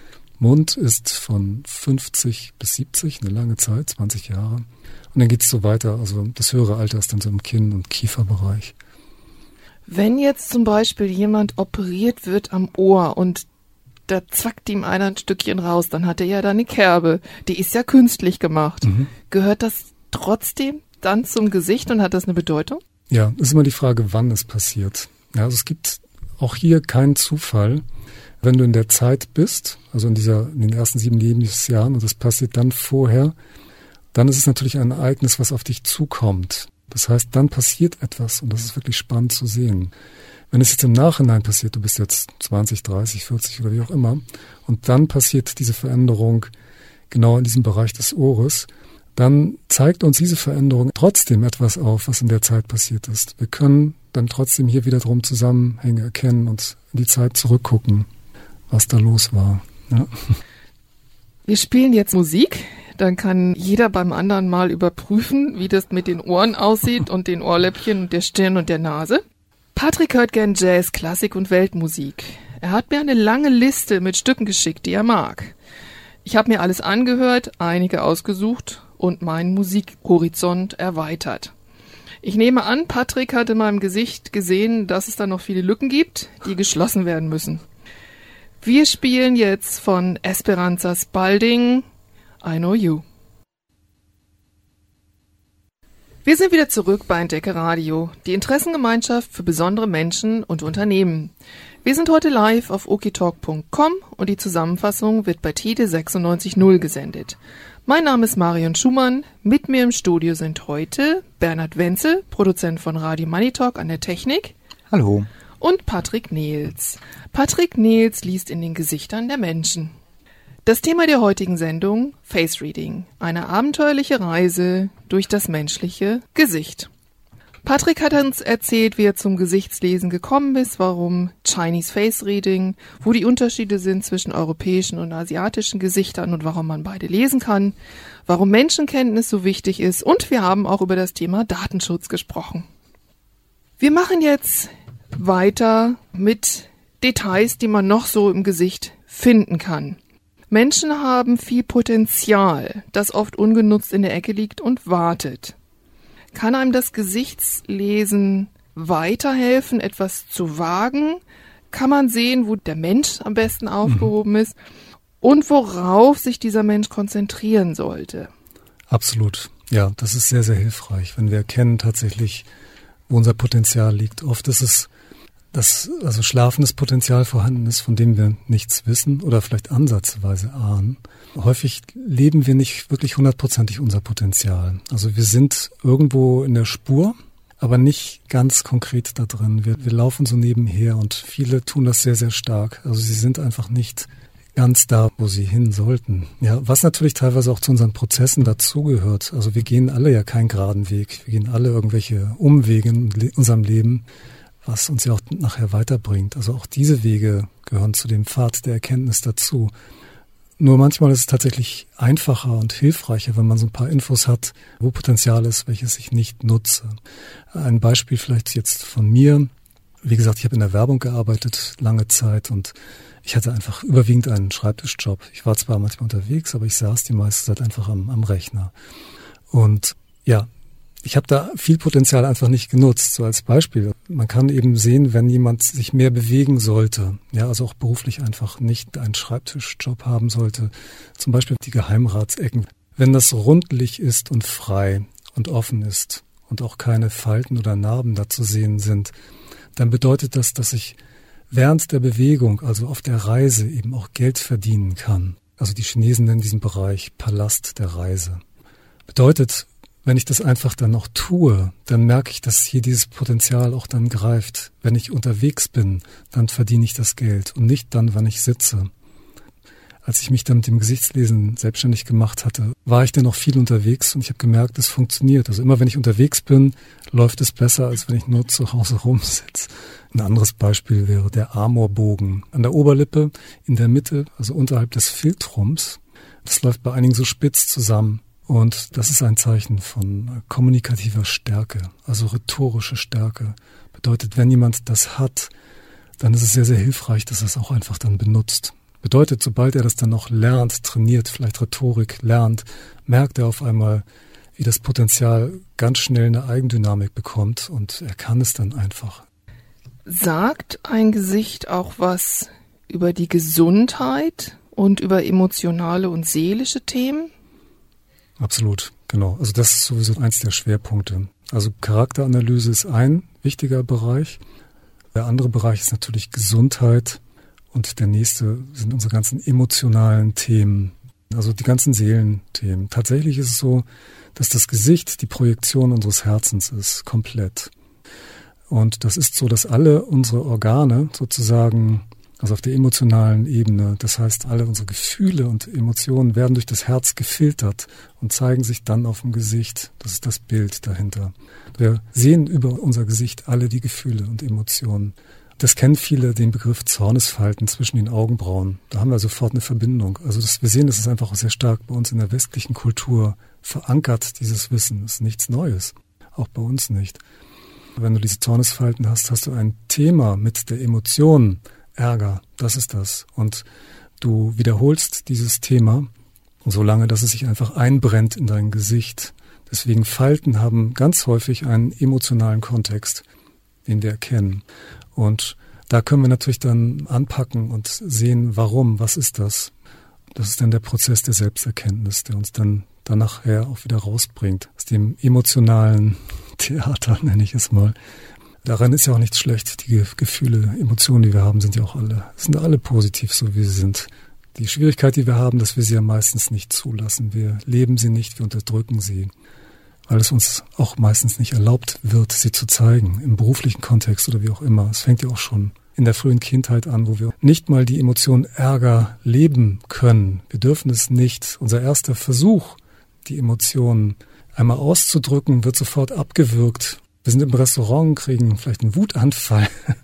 Mund ist von fünfzig bis siebzig, eine lange Zeit, zwanzig Jahre. Und dann geht es so weiter, also das höhere Alter ist dann so im Kinn- und Kieferbereich. Wenn jetzt zum Beispiel jemand operiert wird am Ohr und da zackt ihm einer ein Stückchen raus, dann hat er ja da eine Kerbe, die ist ja künstlich gemacht. Mhm. Gehört das trotzdem dann zum Gesicht und hat das eine Bedeutung? Ja, ist immer die Frage, wann es passiert. Ja, also es gibt auch hier kein Zufall, wenn du in der Zeit bist, also in dieser, in den ersten sieben Lebensjahren und das passiert dann vorher, dann ist es natürlich ein Ereignis, was auf dich zukommt. Das heißt, dann passiert etwas und das ist wirklich spannend zu sehen. Wenn es jetzt im Nachhinein passiert, du bist jetzt zwanzig, dreißig, vierzig oder wie auch immer und dann passiert diese Veränderung genau in diesem Bereich des Ohres, dann zeigt uns diese Veränderung trotzdem etwas auf, was in der Zeit passiert ist. Wir können dann trotzdem hier wiederum Zusammenhänge erkennen und in die Zeit zurückgucken, was da los war. Ja. Wir spielen jetzt Musik, dann kann jeder beim anderen mal überprüfen, wie das mit den Ohren aussieht und den Ohrläppchen und der Stirn und der Nase. Patrick hört gern Jazz, Klassik und Weltmusik. Er hat mir eine lange Liste mit Stücken geschickt, die er mag. Ich habe mir alles angehört, einige ausgesucht und meinen Musikhorizont erweitert. Ich nehme an, Patrick hat in meinem Gesicht gesehen, dass es da noch viele Lücken gibt, die geschlossen werden müssen. Wir spielen jetzt von Esperanza Spalding, I Know You. Wir sind wieder zurück bei Entdecke Radio, die Interessengemeinschaft für besondere Menschen und Unternehmen. Wir sind heute live auf okitalk punkt com und die Zusammenfassung wird bei Tide sechsundneunzig null gesendet. Mein Name ist Marion Schumann, mit mir im Studio sind heute Bernhard Wenzel, Produzent von Radio Money Talk an der Technik. Hallo. Und Patrick Nehls. Patrick Nehls liest in den Gesichtern der Menschen. Das Thema der heutigen Sendung, Face Reading, eine abenteuerliche Reise durch das menschliche Gesicht. Patrick hat uns erzählt, wie er zum Gesichtslesen gekommen ist, warum Chinese Face Reading, wo die Unterschiede sind zwischen europäischen und asiatischen Gesichtern und warum man beide lesen kann, warum Menschenkenntnis so wichtig ist und wir haben auch über das Thema Datenschutz gesprochen. Wir machen jetzt weiter mit Details, die man noch so im Gesicht finden kann. Menschen haben viel Potenzial, das oft ungenutzt in der Ecke liegt und wartet. Kann einem das Gesichtslesen weiterhelfen, etwas zu wagen? Kann man sehen, wo der Mensch am besten aufgehoben ist und worauf sich dieser Mensch konzentrieren sollte? Absolut. Ja, das ist sehr, sehr hilfreich, wenn wir erkennen tatsächlich, wo unser Potenzial liegt. Oft ist es, dass also schlafendes Potenzial vorhanden ist, von dem wir nichts wissen oder vielleicht ansatzweise ahnen. Häufig leben wir nicht wirklich hundertprozentig unser Potenzial. Also wir sind irgendwo in der Spur, aber nicht ganz konkret da drin. Wir, wir laufen so nebenher und viele tun das sehr, sehr stark. Also sie sind einfach nicht ganz da, wo sie hin sollten. Ja, was natürlich teilweise auch zu unseren Prozessen dazugehört. Also wir gehen alle ja keinen geraden Weg. Wir gehen alle irgendwelche Umwege in unserem Leben, was uns ja auch nachher weiterbringt. Also auch diese Wege gehören zu dem Pfad der Erkenntnis dazu. Nur manchmal ist es tatsächlich einfacher und hilfreicher, wenn man so ein paar Infos hat, wo Potenzial ist, welches ich nicht nutze. Ein Beispiel vielleicht jetzt von mir. Wie gesagt, ich habe in der Werbung gearbeitet, lange Zeit, und ich hatte einfach überwiegend einen Schreibtischjob. Ich war zwar manchmal unterwegs, aber ich saß die meiste Zeit einfach am, am Rechner. Und ja, ich habe da viel Potenzial einfach nicht genutzt. So als Beispiel. Man kann eben sehen, wenn jemand sich mehr bewegen sollte, ja, also auch beruflich einfach nicht einen Schreibtischjob haben sollte, zum Beispiel die Geheimratsecken. Wenn das rundlich ist und frei und offen ist und auch keine Falten oder Narben da zu sehen sind, dann bedeutet das, dass ich während der Bewegung, also auf der Reise, eben auch Geld verdienen kann. Also die Chinesen nennen diesen Bereich Palast der Reise. Bedeutet, wenn ich das einfach dann noch tue, dann merke ich, dass hier dieses Potenzial auch dann greift. Wenn ich unterwegs bin, dann verdiene ich das Geld und nicht dann, wenn ich sitze. Als ich mich dann mit dem Gesichtslesen selbstständig gemacht hatte, war ich dann noch viel unterwegs und ich habe gemerkt, es funktioniert. Also immer wenn ich unterwegs bin, läuft es besser, als wenn ich nur zu Hause rumsitze. Ein anderes Beispiel wäre der Amorbogen an der Oberlippe, in der Mitte, also unterhalb des Philtrums. Das läuft bei einigen so spitz zusammen. Und das ist ein Zeichen von kommunikativer Stärke, also rhetorische Stärke. Bedeutet, wenn jemand das hat, dann ist es sehr, sehr hilfreich, dass er es auch einfach dann benutzt. Bedeutet, sobald er das dann noch lernt, trainiert, vielleicht Rhetorik lernt, merkt er auf einmal, wie das Potenzial ganz schnell eine Eigendynamik bekommt und er kann es dann einfach. Sagt ein Gesicht auch was über die Gesundheit und über emotionale und seelische Themen? Absolut, genau. Also das ist sowieso eins der Schwerpunkte. Also Charakteranalyse ist ein wichtiger Bereich. Der andere Bereich ist natürlich Gesundheit und der nächste sind unsere ganzen emotionalen Themen, also die ganzen Seelenthemen. Tatsächlich ist es so, dass das Gesicht die Projektion unseres Herzens ist, komplett. Und das ist so, dass alle unsere Organe sozusagen, also auf der emotionalen Ebene, das heißt, alle unsere Gefühle und Emotionen werden durch das Herz gefiltert und zeigen sich dann auf dem Gesicht. Das ist das Bild dahinter. Wir sehen über unser Gesicht alle die Gefühle und Emotionen. Das kennen viele, den Begriff Zornesfalten zwischen den Augenbrauen. Da haben wir sofort eine Verbindung. Also das, wir sehen, das ist einfach sehr stark bei uns in der westlichen Kultur verankert, dieses Wissen. Das ist nichts Neues, auch bei uns nicht. Wenn du diese Zornesfalten hast, hast du ein Thema mit der Emotion, Ärger, das ist das. Und du wiederholst dieses Thema, solange, dass es sich einfach einbrennt in dein Gesicht. Deswegen Falten haben ganz häufig einen emotionalen Kontext, den wir erkennen. Und da können wir natürlich dann anpacken und sehen, warum, was ist das? Das ist dann der Prozess der Selbsterkenntnis, der uns dann danach her auch wieder rausbringt. Aus dem emotionalen Theater, nenne ich es mal. Daran ist ja auch nichts schlecht. Die Gefühle, Emotionen, die wir haben, sind ja auch alle, sind alle positiv, so wie sie sind. Die Schwierigkeit, die wir haben, dass wir sie ja meistens nicht zulassen. Wir leben sie nicht, wir unterdrücken sie, weil es uns auch meistens nicht erlaubt wird, sie zu zeigen, im beruflichen Kontext oder wie auch immer. Es fängt ja auch schon in der frühen Kindheit an, wo wir nicht mal die Emotion Ärger leben können. Wir dürfen es nicht. Unser erster Versuch, die Emotionen einmal auszudrücken, wird sofort abgewürgt. Wir sind im Restaurant, kriegen vielleicht einen Wutanfall.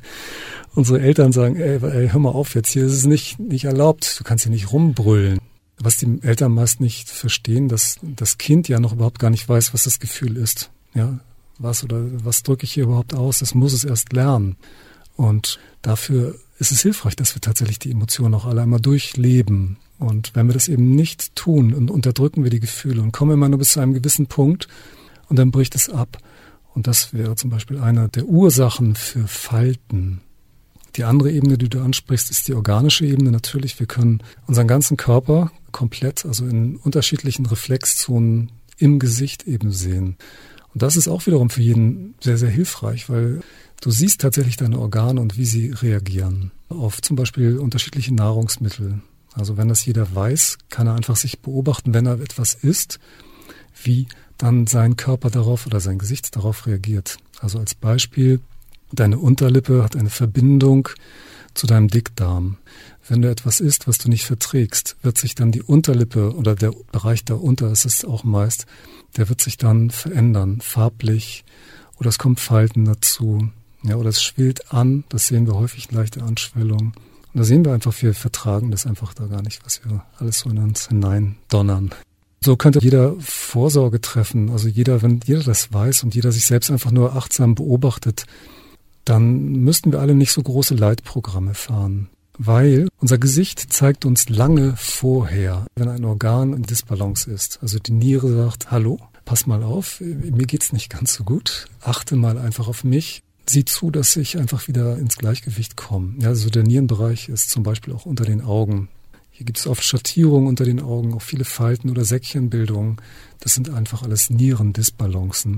Unsere Eltern sagen, ey, ey, hör mal auf jetzt, hier ist es nicht, nicht erlaubt, du kannst hier nicht rumbrüllen. Was die Eltern meist nicht verstehen, dass das Kind ja noch überhaupt gar nicht weiß, was das Gefühl ist. Ja, was oder was drücke ich hier überhaupt aus? Das muss es erst lernen. Und dafür ist es hilfreich, dass wir tatsächlich die Emotionen auch alle einmal durchleben. Und wenn wir das eben nicht tun, und unterdrücken wir die Gefühle und kommen immer nur bis zu einem gewissen Punkt und dann bricht es ab. Und das wäre zum Beispiel eine der Ursachen für Falten. Die andere Ebene, die du ansprichst, ist die organische Ebene. Natürlich, wir können unseren ganzen Körper komplett, also in unterschiedlichen Reflexzonen im Gesicht eben sehen. Und das ist auch wiederum für jeden sehr, sehr hilfreich, weil du siehst tatsächlich deine Organe und wie sie reagieren auf zum Beispiel unterschiedliche Nahrungsmittel. Also wenn das jeder weiß, kann er einfach sich beobachten, wenn er etwas isst, wie dann sein Körper darauf oder sein Gesicht darauf reagiert. Also als Beispiel, deine Unterlippe hat eine Verbindung zu deinem Dickdarm. Wenn du etwas isst, was du nicht verträgst, wird sich dann die Unterlippe oder der Bereich darunter, ist es auch meist, der wird sich dann verändern, farblich, oder es kommt Falten dazu, ja, oder es schwillt an, das sehen wir häufig, leichte Anschwellung. Und da sehen wir einfach, wir vertragen das einfach da gar nicht, was wir alles so in uns hinein donnern. So könnte jeder Vorsorge treffen, also jeder, wenn jeder das weiß und jeder sich selbst einfach nur achtsam beobachtet, dann müssten wir alle nicht so große Leitprogramme fahren. Weil unser Gesicht zeigt uns lange vorher, wenn ein Organ in Disbalance ist. Also die Niere sagt, hallo, pass mal auf, mir geht's nicht ganz so gut, achte mal einfach auf mich, sieh zu, dass ich einfach wieder ins Gleichgewicht komme. Ja, also der Nierenbereich ist zum Beispiel auch unter den Augen. Hier gibt es oft Schattierungen unter den Augen, auch viele Falten oder Säckchenbildungen. Das sind einfach alles Nierendisbalancen.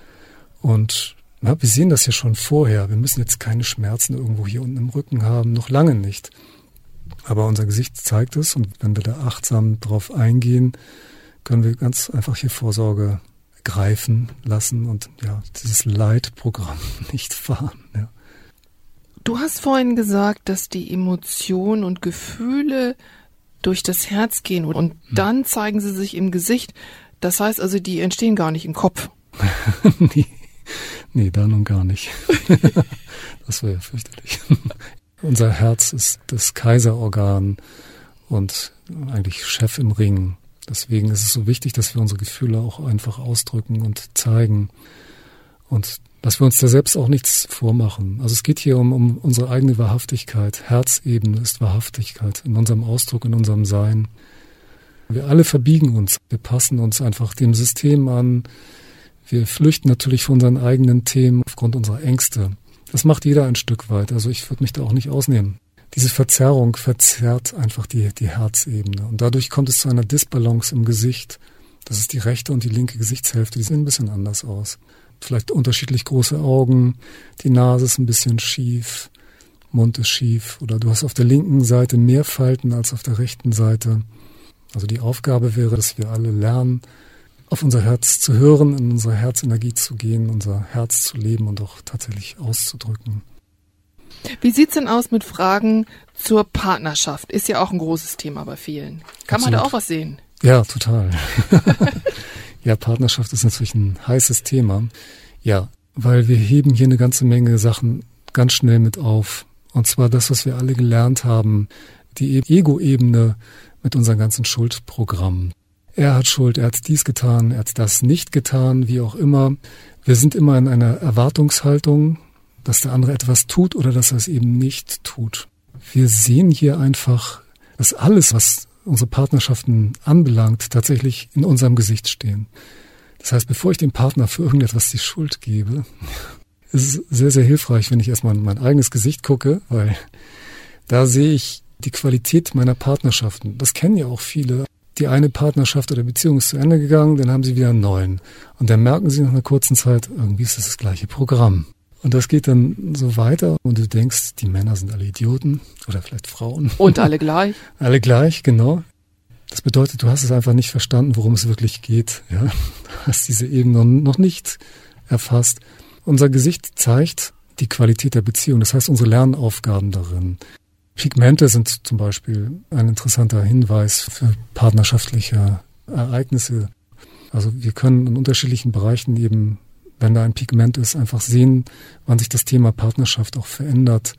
Und ja, wir sehen das ja schon vorher. Wir müssen jetzt keine Schmerzen irgendwo hier unten im Rücken haben, noch lange nicht. Aber unser Gesicht zeigt es und wenn wir da achtsam drauf eingehen, können wir ganz einfach hier Vorsorge greifen lassen und ja, dieses Leitprogramm nicht fahren. Ja. Du hast vorhin gesagt, dass die Emotionen und Gefühle durch das Herz gehen und dann zeigen sie sich im Gesicht. Das heißt also, die entstehen gar nicht im Kopf. nee. Nee, da nun gar nicht. Das wäre ja fürchterlich. Unser Herz ist das Kaiserorgan und eigentlich Chef im Ring. Deswegen ist es so wichtig, dass wir unsere Gefühle auch einfach ausdrücken und zeigen. Und dass wir uns da selbst auch nichts vormachen. Also es geht hier um, um unsere eigene Wahrhaftigkeit. Herzebene ist Wahrhaftigkeit in unserem Ausdruck, in unserem Sein. Wir alle verbiegen uns. Wir passen uns einfach dem System an. Wir flüchten natürlich von unseren eigenen Themen aufgrund unserer Ängste. Das macht jeder ein Stück weit. Also ich würde mich da auch nicht ausnehmen. Diese Verzerrung verzerrt einfach die, die Herzebene. Und dadurch kommt es zu einer Disbalance im Gesicht. Das ist die rechte und die linke Gesichtshälfte. Die sehen ein bisschen anders aus. Vielleicht unterschiedlich große Augen. Die Nase ist ein bisschen schief. Mund ist schief. Oder du hast auf der linken Seite mehr Falten als auf der rechten Seite. Also die Aufgabe wäre, dass wir alle lernen, auf unser Herz zu hören, in unsere Herzenergie zu gehen, unser Herz zu leben und auch tatsächlich auszudrücken. Wie sieht's denn aus mit Fragen zur Partnerschaft? Ist ja auch ein großes Thema bei vielen. Kann Absolut. Man da auch was sehen? Ja, total. Ja, Partnerschaft ist natürlich ein heißes Thema. Ja, weil wir heben hier eine ganze Menge Sachen ganz schnell mit auf. Und zwar das, was wir alle gelernt haben, die Ego-Ebene mit unseren ganzen Schuldprogrammen. Er hat Schuld, er hat dies getan, er hat das nicht getan, wie auch immer. Wir sind immer in einer Erwartungshaltung, dass der andere etwas tut oder dass er es eben nicht tut. Wir sehen hier einfach, dass alles, was unsere Partnerschaften anbelangt, tatsächlich in unserem Gesicht stehen. Das heißt, bevor ich dem Partner für irgendetwas die Schuld gebe, ist es sehr, sehr hilfreich, wenn ich erstmal in mein eigenes Gesicht gucke, weil da sehe ich die Qualität meiner Partnerschaften. Das kennen ja auch viele. Die eine Partnerschaft oder Beziehung ist zu Ende gegangen, dann haben sie wieder einen neuen. Und dann merken sie nach einer kurzen Zeit, irgendwie ist das das gleiche Programm. Und das geht dann so weiter und du denkst, die Männer sind alle Idioten oder vielleicht Frauen. Und alle gleich. Alle gleich, genau. Das bedeutet, du hast es einfach nicht verstanden, worum es wirklich geht. Ja? Du hast diese Ebene noch nicht erfasst. Unser Gesicht zeigt die Qualität der Beziehung, das heißt unsere Lernaufgaben darin. Pigmente sind zum Beispiel ein interessanter Hinweis für partnerschaftliche Ereignisse. Also wir können in unterschiedlichen Bereichen eben, wenn da ein Pigment ist, einfach sehen, wann sich das Thema Partnerschaft auch verändert.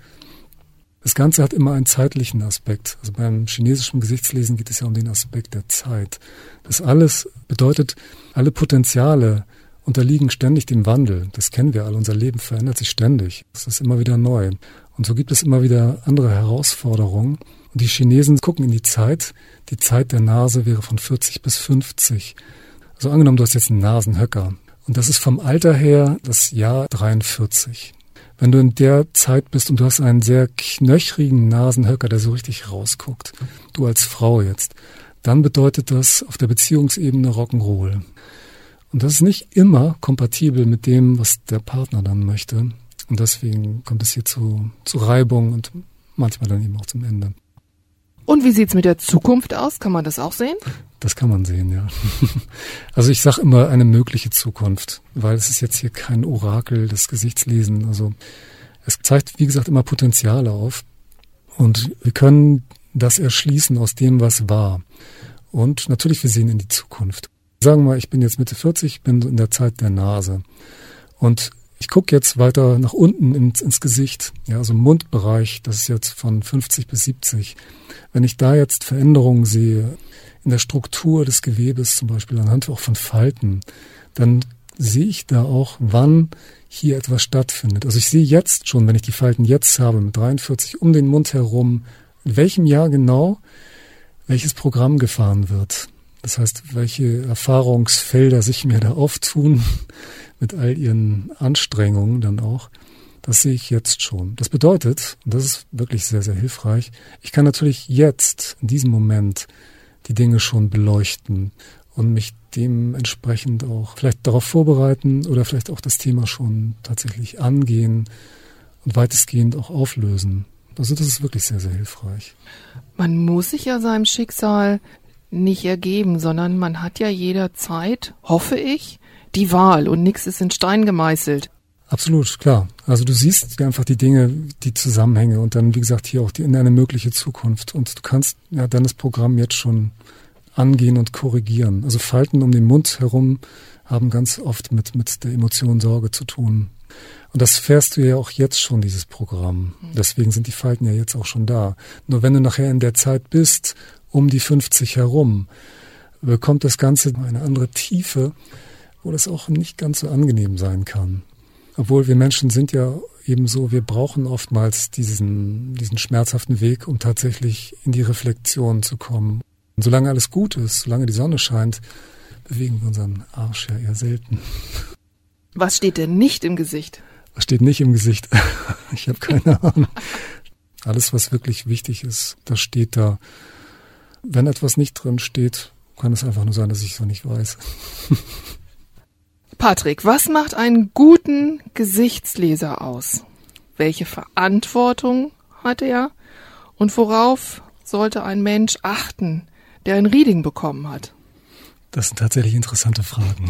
Das Ganze hat immer einen zeitlichen Aspekt. Also beim chinesischen Gesichtslesen geht es ja um den Aspekt der Zeit. Das alles bedeutet, alle Potenziale unterliegen ständig dem Wandel. Das kennen wir alle. Unser Leben verändert sich ständig. Es ist immer wieder neu. Und so gibt es immer wieder andere Herausforderungen. Und die Chinesen gucken in die Zeit. Die Zeit der Nase wäre von vierzig bis fünfzig. Also angenommen, du hast jetzt einen Nasenhöcker. Und das ist vom Alter her das Jahr dreiundvierzig. Wenn du in der Zeit bist und du hast einen sehr knöchrigen Nasenhöcker, der so richtig rausguckt, du als Frau jetzt, dann bedeutet das auf der Beziehungsebene Rock'n'Roll. Und das ist nicht immer kompatibel mit dem, was der Partner dann möchte. Und deswegen kommt es hier zu, zu Reibung und manchmal dann eben auch zum Ende. Und wie sieht's mit der Zukunft aus? Kann man das auch sehen? Das kann man sehen, ja. Also ich sage immer eine mögliche Zukunft, weil es ist jetzt hier kein Orakel des Gesichtslesen. Also es zeigt, wie gesagt, immer Potenziale auf. Und wir können das erschließen aus dem, was war. Und natürlich, wir sehen in die Zukunft. Sagen wir mal, ich bin jetzt Mitte vierzig, bin in der Zeit der Nase. Und ich gucke jetzt weiter nach unten ins, ins Gesicht, ja, also im Mundbereich, das ist jetzt von fünfzig bis siebzig. Wenn ich da jetzt Veränderungen sehe, in der Struktur des Gewebes zum Beispiel, anhand auch von Falten, dann sehe ich da auch, wann hier etwas stattfindet. Also ich sehe jetzt schon, wenn ich die Falten jetzt habe, mit dreiundvierzig um den Mund herum, in welchem Jahr genau welches Programm gefahren wird. Das heißt, welche Erfahrungsfelder sich mir da auftun, mit all ihren Anstrengungen dann auch, das sehe ich jetzt schon. Das bedeutet, und das ist wirklich sehr, sehr hilfreich, ich kann natürlich jetzt, in diesem Moment, die Dinge schon beleuchten und mich dementsprechend auch vielleicht darauf vorbereiten oder vielleicht auch das Thema schon tatsächlich angehen und weitestgehend auch auflösen. Also das ist wirklich sehr, sehr hilfreich. Man muss sich ja seinem Schicksal nicht ergeben, sondern man hat ja jederzeit, hoffe ich, die Wahl und nichts ist in Stein gemeißelt. Absolut, klar. Also du siehst einfach die Dinge, die Zusammenhänge und dann, wie gesagt, hier auch die, in eine mögliche Zukunft. Und du kannst ja dann das Programm jetzt schon angehen und korrigieren. Also Falten um den Mund herum haben ganz oft mit, mit der Emotion Sorge zu tun. Und das fährst du ja auch jetzt schon, dieses Programm. Deswegen sind die Falten ja jetzt auch schon da. Nur wenn du nachher in der Zeit bist, um die fünfzig herum, bekommt das Ganze eine andere Tiefe, wo das auch nicht ganz so angenehm sein kann. Obwohl wir Menschen sind ja eben so, wir brauchen oftmals diesen, diesen schmerzhaften Weg, um tatsächlich in die Reflexion zu kommen. Und solange alles gut ist, solange die Sonne scheint, bewegen wir unseren Arsch ja eher selten. Was steht denn nicht im Gesicht? Was steht nicht im Gesicht? Ich habe keine Ahnung. Alles, was wirklich wichtig ist, das steht da. Wenn etwas nicht drin steht, kann es einfach nur sein, dass ich es noch nicht weiß. Patrick, was macht einen guten Gesichtsleser aus? Welche Verantwortung hat er? Und worauf sollte ein Mensch achten, der ein Reading bekommen hat? Das sind tatsächlich interessante Fragen.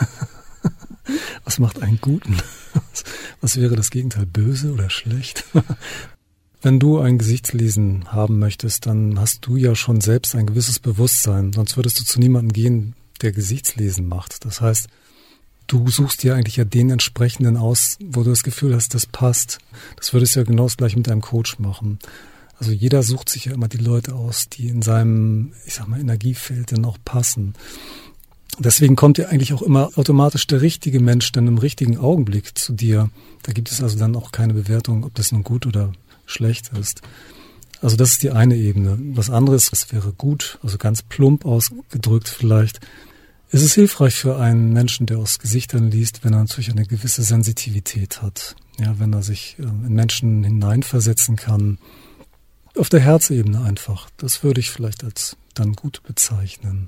Was macht einen guten? Was wäre das Gegenteil? Böse oder schlecht? Wenn du ein Gesichtslesen haben möchtest, dann hast du ja schon selbst ein gewisses Bewusstsein. Sonst würdest du zu niemandem gehen, der Gesichtslesen macht. Das heißt, du suchst dir eigentlich ja den entsprechenden aus, wo du das Gefühl hast, das passt. Das würdest du ja genau das gleich mit deinem Coach machen. Also jeder sucht sich ja immer die Leute aus, die in seinem, ich sag mal, Energiefeld dann auch passen. Deswegen kommt ja eigentlich auch immer automatisch der richtige Mensch dann im richtigen Augenblick zu dir. Da gibt es also dann auch keine Bewertung, ob das nun gut oder schlecht ist. Also das ist die eine Ebene. Was anderes, das wäre gut, also ganz plump ausgedrückt vielleicht. Es ist hilfreich für einen Menschen, der aus Gesichtern liest, wenn er natürlich eine gewisse Sensitivität hat. Ja, wenn er sich in Menschen hineinversetzen kann. Auf der Herzebene einfach. Das würde ich vielleicht als dann gut bezeichnen.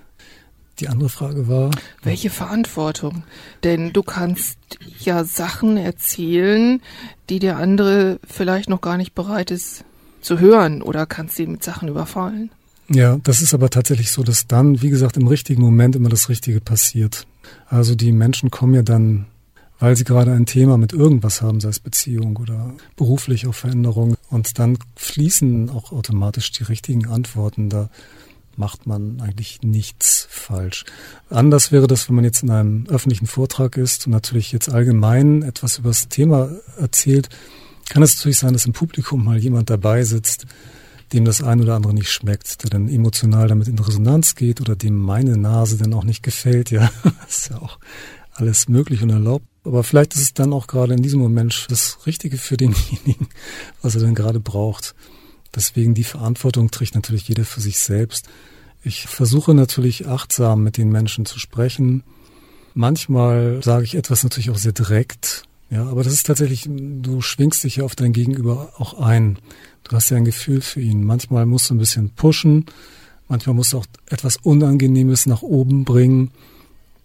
Die andere Frage war... Welche Verantwortung? Denn du kannst ja Sachen erzählen, die der andere vielleicht noch gar nicht bereit ist zu hören oder kannst ihn mit Sachen überfallen. Ja, das ist aber tatsächlich so, dass dann, wie gesagt, im richtigen Moment immer das Richtige passiert. Also die Menschen kommen ja dann, weil sie gerade ein Thema mit irgendwas haben, sei es Beziehung oder beruflich auch Veränderung. Und dann fließen auch automatisch die richtigen Antworten. Da macht man eigentlich nichts falsch. Anders wäre das, wenn man jetzt in einem öffentlichen Vortrag ist und natürlich jetzt allgemein etwas über das Thema erzählt, kann es natürlich sein, dass im Publikum mal jemand dabei sitzt, dem das ein oder andere nicht schmeckt, der dann emotional damit in Resonanz geht oder dem meine Nase dann auch nicht gefällt. Ja, das ist ja auch alles möglich und erlaubt. Aber vielleicht ist es dann auch gerade in diesem Moment das Richtige für denjenigen, was er dann gerade braucht. Deswegen die Verantwortung trägt natürlich jeder für sich selbst. Ich versuche natürlich achtsam mit den Menschen zu sprechen. Manchmal sage ich etwas natürlich auch sehr direkt. Ja, aber das ist tatsächlich, du schwingst dich ja auf dein Gegenüber auch ein. Du hast ja ein Gefühl für ihn. Manchmal musst du ein bisschen pushen. Manchmal musst du auch etwas Unangenehmes nach oben bringen.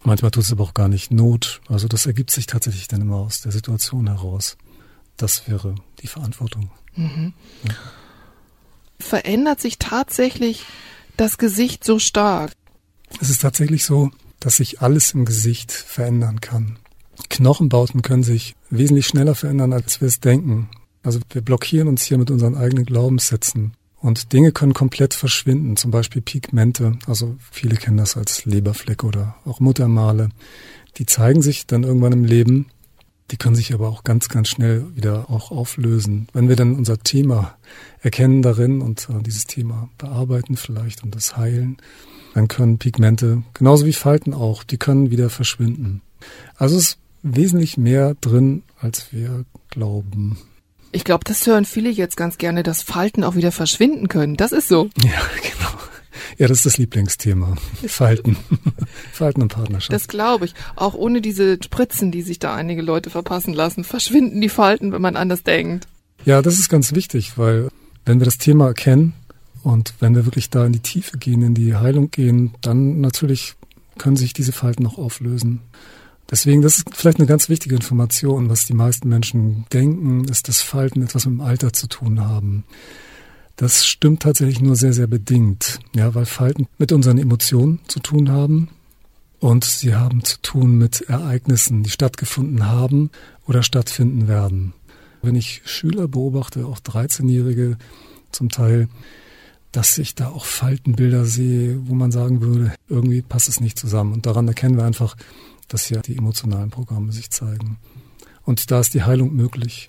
Manchmal tut es aber auch gar nicht Not. Also das ergibt sich tatsächlich dann immer aus der Situation heraus. Das wäre die Verantwortung. Mhm. Ja. Verändert sich tatsächlich das Gesicht so stark? Es ist tatsächlich so, dass sich alles im Gesicht verändern kann. Knochenbauten können sich wesentlich schneller verändern, als wir es denken. Also wir blockieren uns hier mit unseren eigenen Glaubenssätzen. Und Dinge können komplett verschwinden, zum Beispiel Pigmente. Also viele kennen das als Leberflecke oder auch Muttermale. Die zeigen sich dann irgendwann im Leben. Die können sich aber auch ganz, ganz schnell wieder auch auflösen. Wenn wir dann unser Thema erkennen darin und äh, dieses Thema bearbeiten vielleicht und das heilen, dann können Pigmente, genauso wie Falten auch, die können wieder verschwinden. Also es ist wesentlich mehr drin, als wir glauben. Ich glaube, das hören viele jetzt ganz gerne, dass Falten auch wieder verschwinden können. Das ist so. Ja, genau. Ja, das ist das Lieblingsthema. Falten. Falten und Partnerschaft. Das glaube ich. Auch ohne diese Spritzen, die sich da einige Leute verpassen lassen, verschwinden die Falten, wenn man anders denkt. Ja, das ist ganz wichtig, weil wenn wir das Thema erkennen und wenn wir wirklich da in die Tiefe gehen, in die Heilung gehen, dann natürlich können sich diese Falten auch auflösen. Deswegen, das ist vielleicht eine ganz wichtige Information, was die meisten Menschen denken, ist, dass Falten etwas mit dem Alter zu tun haben. Das stimmt tatsächlich nur sehr, sehr bedingt, ja, weil Falten mit unseren Emotionen zu tun haben und sie haben zu tun mit Ereignissen, die stattgefunden haben oder stattfinden werden. Wenn ich Schüler beobachte, auch dreizehnjährige zum Teil, dass ich da auch Faltenbilder sehe, wo man sagen würde, irgendwie passt es nicht zusammen. Und daran erkennen wir einfach, dass ja die emotionalen Programme sich zeigen. Und da ist die Heilung möglich.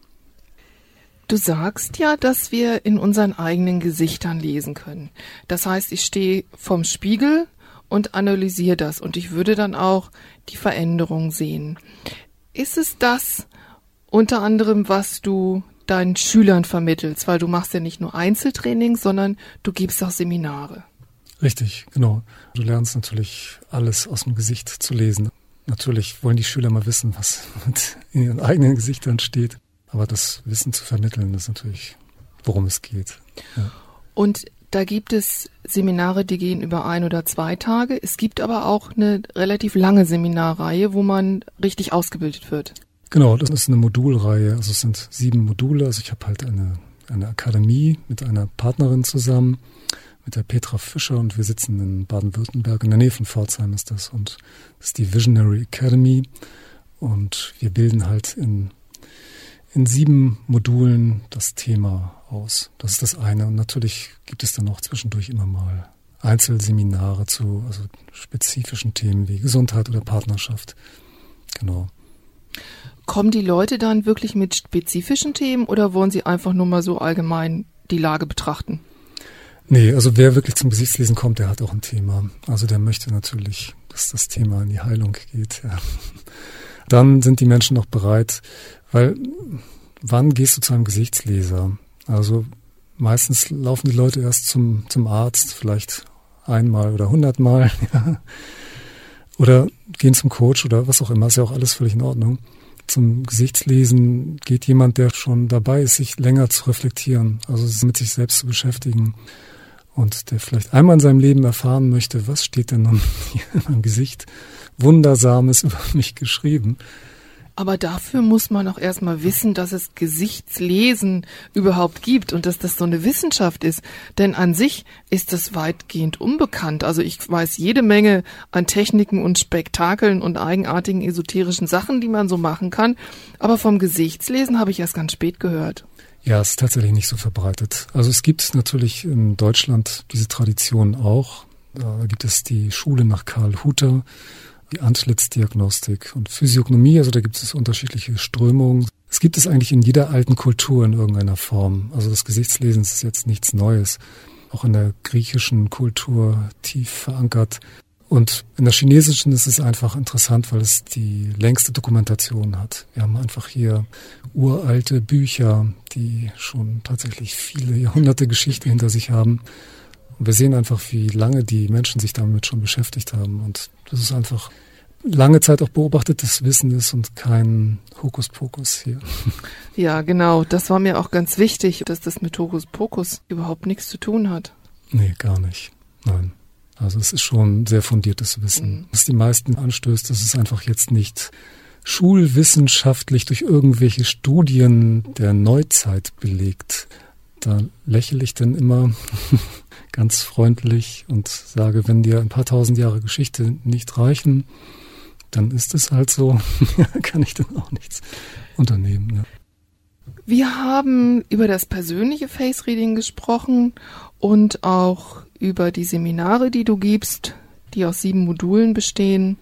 Du sagst ja, dass wir in unseren eigenen Gesichtern lesen können. Das heißt, ich stehe vorm Spiegel und analysiere das und ich würde dann auch die Veränderung sehen. Ist es das unter anderem, was du deinen Schülern vermittelst? Weil du machst ja nicht nur Einzeltrainings, sondern du gibst auch Seminare. Richtig, genau. Du lernst natürlich alles aus dem Gesicht zu lesen. Natürlich wollen die Schüler mal wissen, was in ihren eigenen Gesichtern steht. Aber das Wissen zu vermitteln, ist natürlich, worum es geht. Ja. Und da gibt es Seminare, die gehen über ein oder zwei Tage. Es gibt aber auch eine relativ lange Seminarreihe, wo man richtig ausgebildet wird. Genau, das ist eine Modulreihe. Also es sind sieben Module. Also ich habe halt eine, eine Akademie mit einer Partnerin zusammen, mit der Petra Fischer, und wir sitzen in Baden-Württemberg, in der Nähe von Pforzheim ist das. Und das ist die Visionary Academy. Und wir bilden halt in in sieben Modulen das Thema aus. Das ist das eine. Und natürlich gibt es dann auch zwischendurch immer mal Einzelseminare zu also spezifischen Themen wie Gesundheit oder Partnerschaft. Genau. Kommen die Leute dann wirklich mit spezifischen Themen oder wollen sie einfach nur mal so allgemein die Lage betrachten? Nee, also wer wirklich zum Gesichtslesen kommt, der hat auch ein Thema. Also der möchte natürlich, dass das Thema in die Heilung geht. Ja. Dann sind die Menschen auch bereit, weil wann gehst du zu einem Gesichtsleser? Also meistens laufen die Leute erst zum, zum Arzt, vielleicht einmal oder hundertmal, ja. Oder gehen zum Coach oder was auch immer, ist ja auch alles völlig in Ordnung. Zum Gesichtslesen geht jemand, der schon dabei ist, sich länger zu reflektieren, also sich mit sich selbst zu beschäftigen und der vielleicht einmal in seinem Leben erfahren möchte, was steht denn nun hier in meinem Gesicht Wundersames über mich geschrieben. Aber dafür muss man auch erstmal wissen, dass es Gesichtslesen überhaupt gibt und dass das so eine Wissenschaft ist. Denn an sich ist das weitgehend unbekannt. Also ich weiß jede Menge an Techniken und Spektakeln und eigenartigen esoterischen Sachen, die man so machen kann. Aber vom Gesichtslesen habe ich erst ganz spät gehört. Ja, es ist tatsächlich nicht so verbreitet. Also es gibt natürlich in Deutschland diese Tradition auch. Da gibt es die Schule nach Karl Hutter, die Antlitzdiagnostik und Physiognomie, also da gibt es unterschiedliche Strömungen. Es gibt es eigentlich in jeder alten Kultur in irgendeiner Form. Also das Gesichtslesen ist jetzt nichts Neues. Auch in der griechischen Kultur tief verankert. Und in der chinesischen ist es einfach interessant, weil es die längste Dokumentation hat. Wir haben einfach hier uralte Bücher, die schon tatsächlich viele Jahrhunderte Geschichte hinter sich haben. Und wir sehen einfach, wie lange die Menschen sich damit schon beschäftigt haben. Und das ist einfach lange Zeit auch beobachtetes Wissen ist und kein Hokuspokus hier. Ja, genau. Das war mir auch ganz wichtig, dass das mit Hokuspokus überhaupt nichts zu tun hat. Nee, gar nicht. Nein. Also es ist schon sehr fundiertes Wissen. Mhm. Was die meisten anstößt, das ist einfach jetzt nicht schulwissenschaftlich durch irgendwelche Studien der Neuzeit belegt. Da lächle ich dann immer ganz freundlich und sage, wenn dir ein paar tausend Jahre Geschichte nicht reichen, dann ist es halt so, kann ich dann auch nichts unternehmen. Ne? Wir haben über das persönliche Face Reading gesprochen und auch über die Seminare, die du gibst, die aus sieben Modulen bestehen.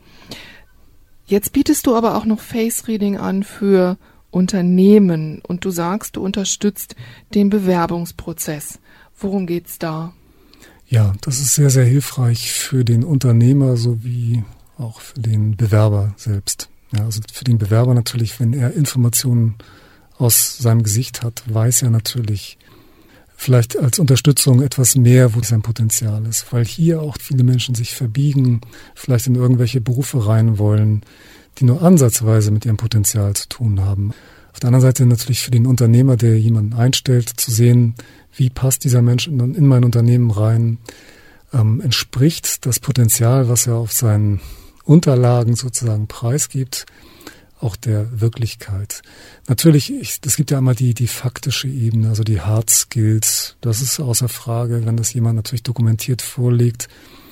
Jetzt bietest du aber auch noch Face Reading an für Unternehmen und du sagst, du unterstützt den Bewerbungsprozess. Worum geht's da? Ja, das ist sehr, sehr hilfreich für den Unternehmer sowie auch für den Bewerber selbst. Ja, also für den Bewerber natürlich, wenn er Informationen aus seinem Gesicht hat, weiß er natürlich vielleicht als Unterstützung etwas mehr, wo sein Potenzial ist. Weil hier auch viele Menschen sich verbiegen, vielleicht in irgendwelche Berufe rein wollen, die nur ansatzweise mit ihrem Potenzial zu tun haben. Auf der anderen Seite natürlich für den Unternehmer, der jemanden einstellt, zu sehen, wie passt dieser Mensch in, in mein Unternehmen rein, ähm, entspricht das Potenzial, was er auf seinen Unterlagen sozusagen preisgibt, auch der Wirklichkeit. Natürlich, es gibt ja einmal die, die faktische Ebene, also die Hard Skills. Das ist außer Frage, wenn das jemand natürlich dokumentiert vorlegt,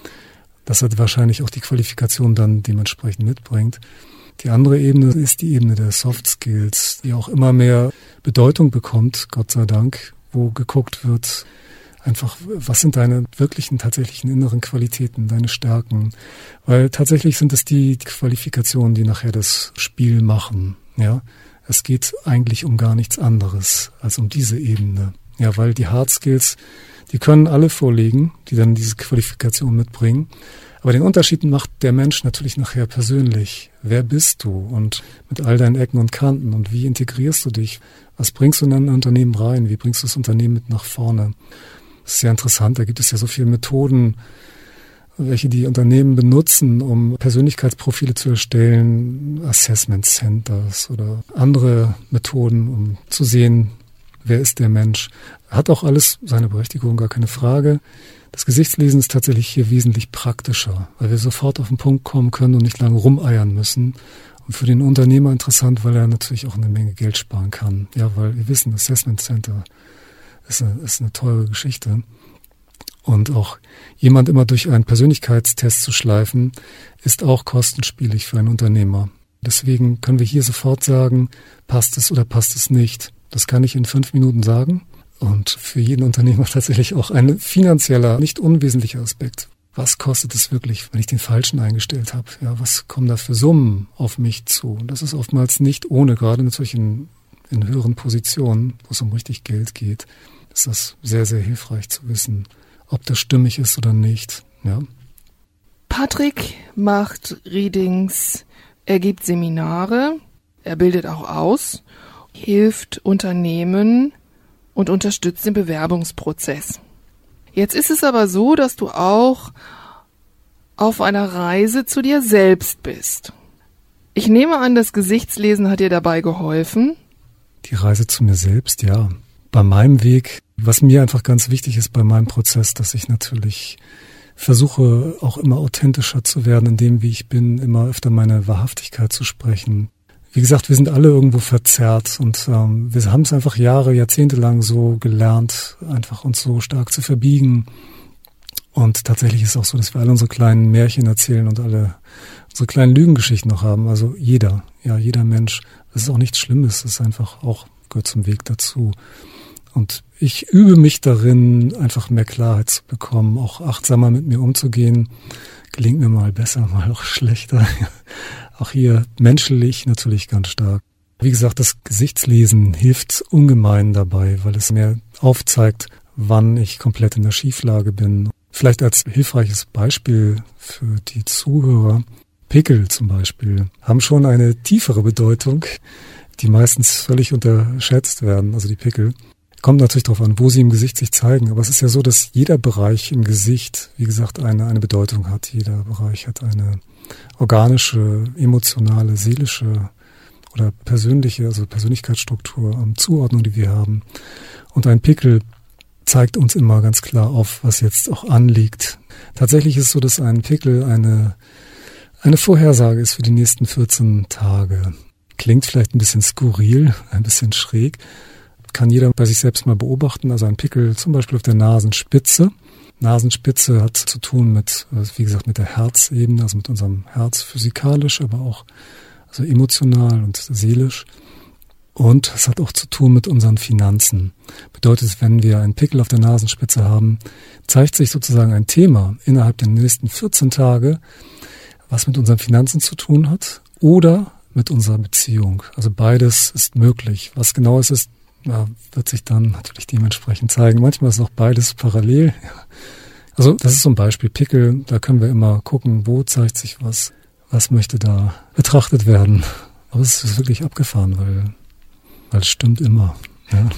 dass er wahrscheinlich auch die Qualifikation dann dementsprechend mitbringt. Die andere Ebene ist die Ebene der Soft Skills, die auch immer mehr Bedeutung bekommt, Gott sei Dank, wo geguckt wird, einfach, was sind deine wirklichen, tatsächlichen inneren Qualitäten, deine Stärken? Weil tatsächlich sind es die Qualifikationen, die nachher das Spiel machen. Ja, es geht eigentlich um gar nichts anderes als um diese Ebene. Ja, weil die Hard Skills, die können alle vorliegen, die dann diese Qualifikation mitbringen. Aber den Unterschied macht der Mensch natürlich nachher persönlich. Wer bist du? Und mit all deinen Ecken und Kanten. Und wie integrierst du dich? Was bringst du in ein Unternehmen rein? Wie bringst du das Unternehmen mit nach vorne? Das ist sehr interessant. Da gibt es ja so viele Methoden, welche die Unternehmen benutzen, um Persönlichkeitsprofile zu erstellen. Assessment Centers oder andere Methoden, um zu sehen, wer ist der Mensch. Hat auch alles seine Berechtigung, gar keine Frage. Das Gesichtslesen ist tatsächlich hier wesentlich praktischer, weil wir sofort auf den Punkt kommen können und nicht lange rumeiern müssen. Und für den Unternehmer interessant, weil er natürlich auch eine Menge Geld sparen kann. Ja, weil wir wissen, Assessment Center ist eine, ist eine teure Geschichte. Und auch jemand immer durch einen Persönlichkeitstest zu schleifen, ist auch kostenspielig für einen Unternehmer. Deswegen können wir hier sofort sagen, passt es oder passt es nicht. Das kann ich in fünf Minuten sagen. Und für jeden Unternehmer tatsächlich auch ein finanzieller, nicht unwesentlicher Aspekt. Was kostet es wirklich, wenn ich den Falschen eingestellt habe? Ja, was kommen da für Summen auf mich zu? Und das ist oftmals nicht ohne, gerade natürlich in, in höheren Positionen, wo es um richtig Geld geht, ist das sehr, sehr hilfreich zu wissen, ob das stimmig ist oder nicht. Ja. Patrick macht Readings, er gibt Seminare, er bildet auch aus, hilft Unternehmen und unterstützt den Bewerbungsprozess. Jetzt ist es aber so, dass du auch auf einer Reise zu dir selbst bist. Ich nehme an, das Gesichtslesen hat dir dabei geholfen. Die Reise zu mir selbst, ja. Bei meinem Weg, was mir einfach ganz wichtig ist bei meinem Prozess, dass ich natürlich versuche, auch immer authentischer zu werden, in dem, wie ich bin, immer öfter meine Wahrhaftigkeit zu sprechen. Wie gesagt, wir sind alle irgendwo verzerrt und ähm, wir haben es einfach Jahre, Jahrzehnte lang so gelernt, einfach uns so stark zu verbiegen. Und tatsächlich ist es auch so, dass wir alle unsere kleinen Märchen erzählen und alle unsere kleinen Lügengeschichten noch haben. Also jeder, ja, jeder Mensch. Das ist auch nichts Schlimmes, das ist einfach auch, gehört zum Weg dazu. Und ich übe mich darin, einfach mehr Klarheit zu bekommen, auch achtsamer mit mir umzugehen. Gelingt mir mal besser, mal auch schlechter. Auch hier menschlich natürlich ganz stark. Wie gesagt, das Gesichtslesen hilft ungemein dabei, weil es mir aufzeigt, wann ich komplett in der Schieflage bin. Vielleicht als hilfreiches Beispiel für die Zuhörer. Pickel zum Beispiel haben schon eine tiefere Bedeutung, die meistens völlig unterschätzt werden, also die Pickel. Kommt natürlich darauf an, wo sie im Gesicht sich zeigen. Aber es ist ja so, dass jeder Bereich im Gesicht, wie gesagt, eine, eine Bedeutung hat. Jeder Bereich hat eine organische, emotionale, seelische oder persönliche, also Persönlichkeitsstruktur, ähm, Zuordnung, die wir haben. Und ein Pickel zeigt uns immer ganz klar auf, was jetzt auch anliegt. Tatsächlich ist es so, dass ein Pickel eine, eine Vorhersage ist für die nächsten vierzehn Tage. Klingt vielleicht ein bisschen skurril, ein bisschen schräg. Kann jeder bei sich selbst mal beobachten. Also ein Pickel zum Beispiel auf der Nasenspitze. Nasenspitze hat zu tun mit, wie gesagt, mit der Herzebene, also mit unserem Herz physikalisch, aber auch also emotional und seelisch. Und es hat auch zu tun mit unseren Finanzen. Bedeutet, wenn wir einen Pickel auf der Nasenspitze haben, zeigt sich sozusagen ein Thema innerhalb der nächsten vierzehn Tage, was mit unseren Finanzen zu tun hat oder mit unserer Beziehung. Also beides ist möglich. Was genau es ist, ja, wird sich dann natürlich dementsprechend zeigen. Manchmal ist auch beides parallel. Also das ist so ein Beispiel Pickel. Da können wir immer gucken, wo zeigt sich was, was möchte da betrachtet werden. Aber es ist wirklich abgefahren, weil, weil es stimmt immer. Ja.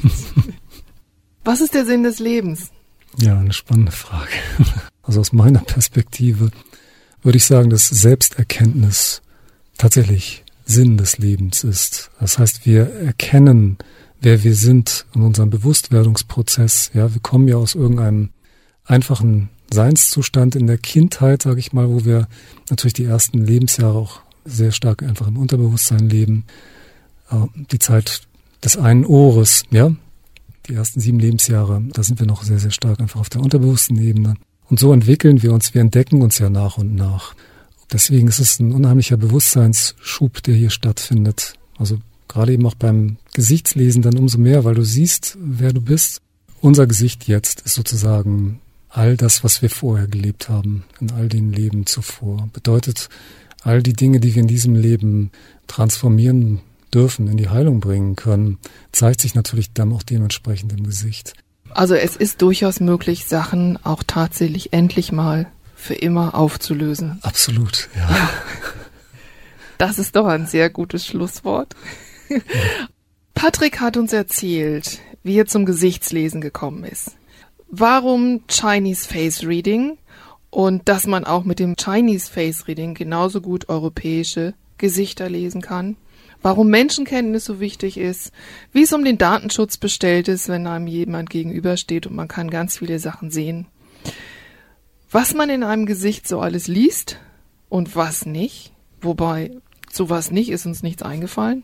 Was ist der Sinn des Lebens? Ja, eine spannende Frage. Also aus meiner Perspektive würde ich sagen, dass Selbsterkenntnis tatsächlich Sinn des Lebens ist. Das heißt, wir erkennen, wer wir sind in unserem Bewusstwerdungsprozess. Ja, wir kommen ja aus irgendeinem einfachen Seinszustand in der Kindheit, sage ich mal, wo wir natürlich die ersten Lebensjahre auch sehr stark einfach im Unterbewusstsein leben. Die Zeit des einen Ohres, ja, die ersten sieben Lebensjahre, da sind wir noch sehr, sehr stark einfach auf der unterbewussten Ebene. Und so entwickeln wir uns, wir entdecken uns ja nach und nach. Deswegen ist es ein unheimlicher Bewusstseinsschub, der hier stattfindet. Also gerade eben auch beim Gesichtslesen dann umso mehr, weil du siehst, wer du bist. Unser Gesicht jetzt ist sozusagen all das, was wir vorher gelebt haben, in all den Leben zuvor. Bedeutet, all die Dinge, die wir in diesem Leben transformieren dürfen, in die Heilung bringen können, zeigt sich natürlich dann auch dementsprechend im Gesicht. Also es ist durchaus möglich, Sachen auch tatsächlich endlich mal für immer aufzulösen. Absolut, ja. ja. Das ist doch ein sehr gutes Schlusswort. Ja. Patrick hat uns erzählt, wie er zum Gesichtslesen gekommen ist. Warum Chinese Face Reading und dass man auch mit dem Chinese Face Reading genauso gut europäische Gesichter lesen kann. Warum Menschenkenntnis so wichtig ist, wie es um den Datenschutz bestellt ist, wenn einem jemand gegenübersteht und man kann ganz viele Sachen sehen. Was man in einem Gesicht so alles liest und was nicht, wobei zu was nicht ist uns nichts eingefallen.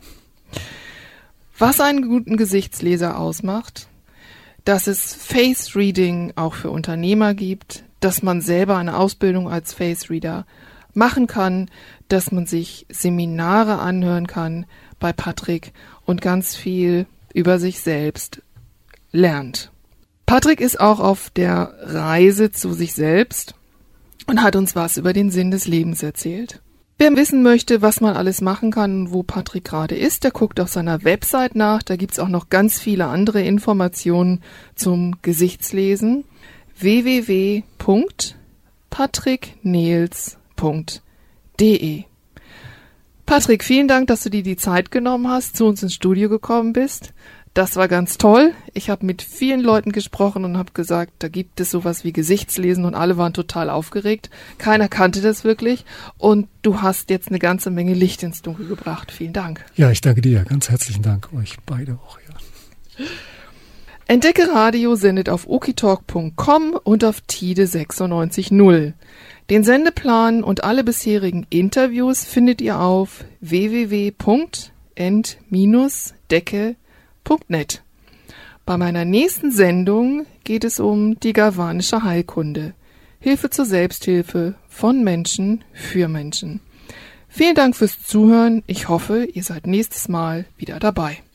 Was einen guten Gesichtsleser ausmacht, dass es Face Reading auch für Unternehmer gibt, dass man selber eine Ausbildung als Face Reader machen kann, dass man sich Seminare anhören kann bei Patrick und ganz viel über sich selbst lernt. Patrick ist auch auf der Reise zu sich selbst und hat uns was über den Sinn des Lebens erzählt. Wer wissen möchte, was man alles machen kann und wo Patrick gerade ist, der guckt auf seiner Website nach. Da gibt's auch noch ganz viele andere Informationen zum Gesichtslesen. w w w punkt patrick nehls punkt de. Patrick, vielen Dank, dass du dir die Zeit genommen hast, zu uns ins Studio gekommen bist. Das war ganz toll. Ich habe mit vielen Leuten gesprochen und habe gesagt, da gibt es sowas wie Gesichtslesen und alle waren total aufgeregt. Keiner kannte das wirklich und du hast jetzt eine ganze Menge Licht ins Dunkel gebracht. Vielen Dank. Ja, ich danke dir. Ganz herzlichen Dank. Euch beide auch. Ja. Entdecke Radio sendet auf okitalk punkt com und auf Tide sechsundneunzig Komma null. Den Sendeplan und alle bisherigen Interviews findet ihr auf w w w punkt end decke punkt net. Bei meiner nächsten Sendung geht es um die galvanische Heilkunde. Hilfe zur Selbsthilfe von Menschen für Menschen. Vielen Dank fürs Zuhören. Ich hoffe, ihr seid nächstes Mal wieder dabei.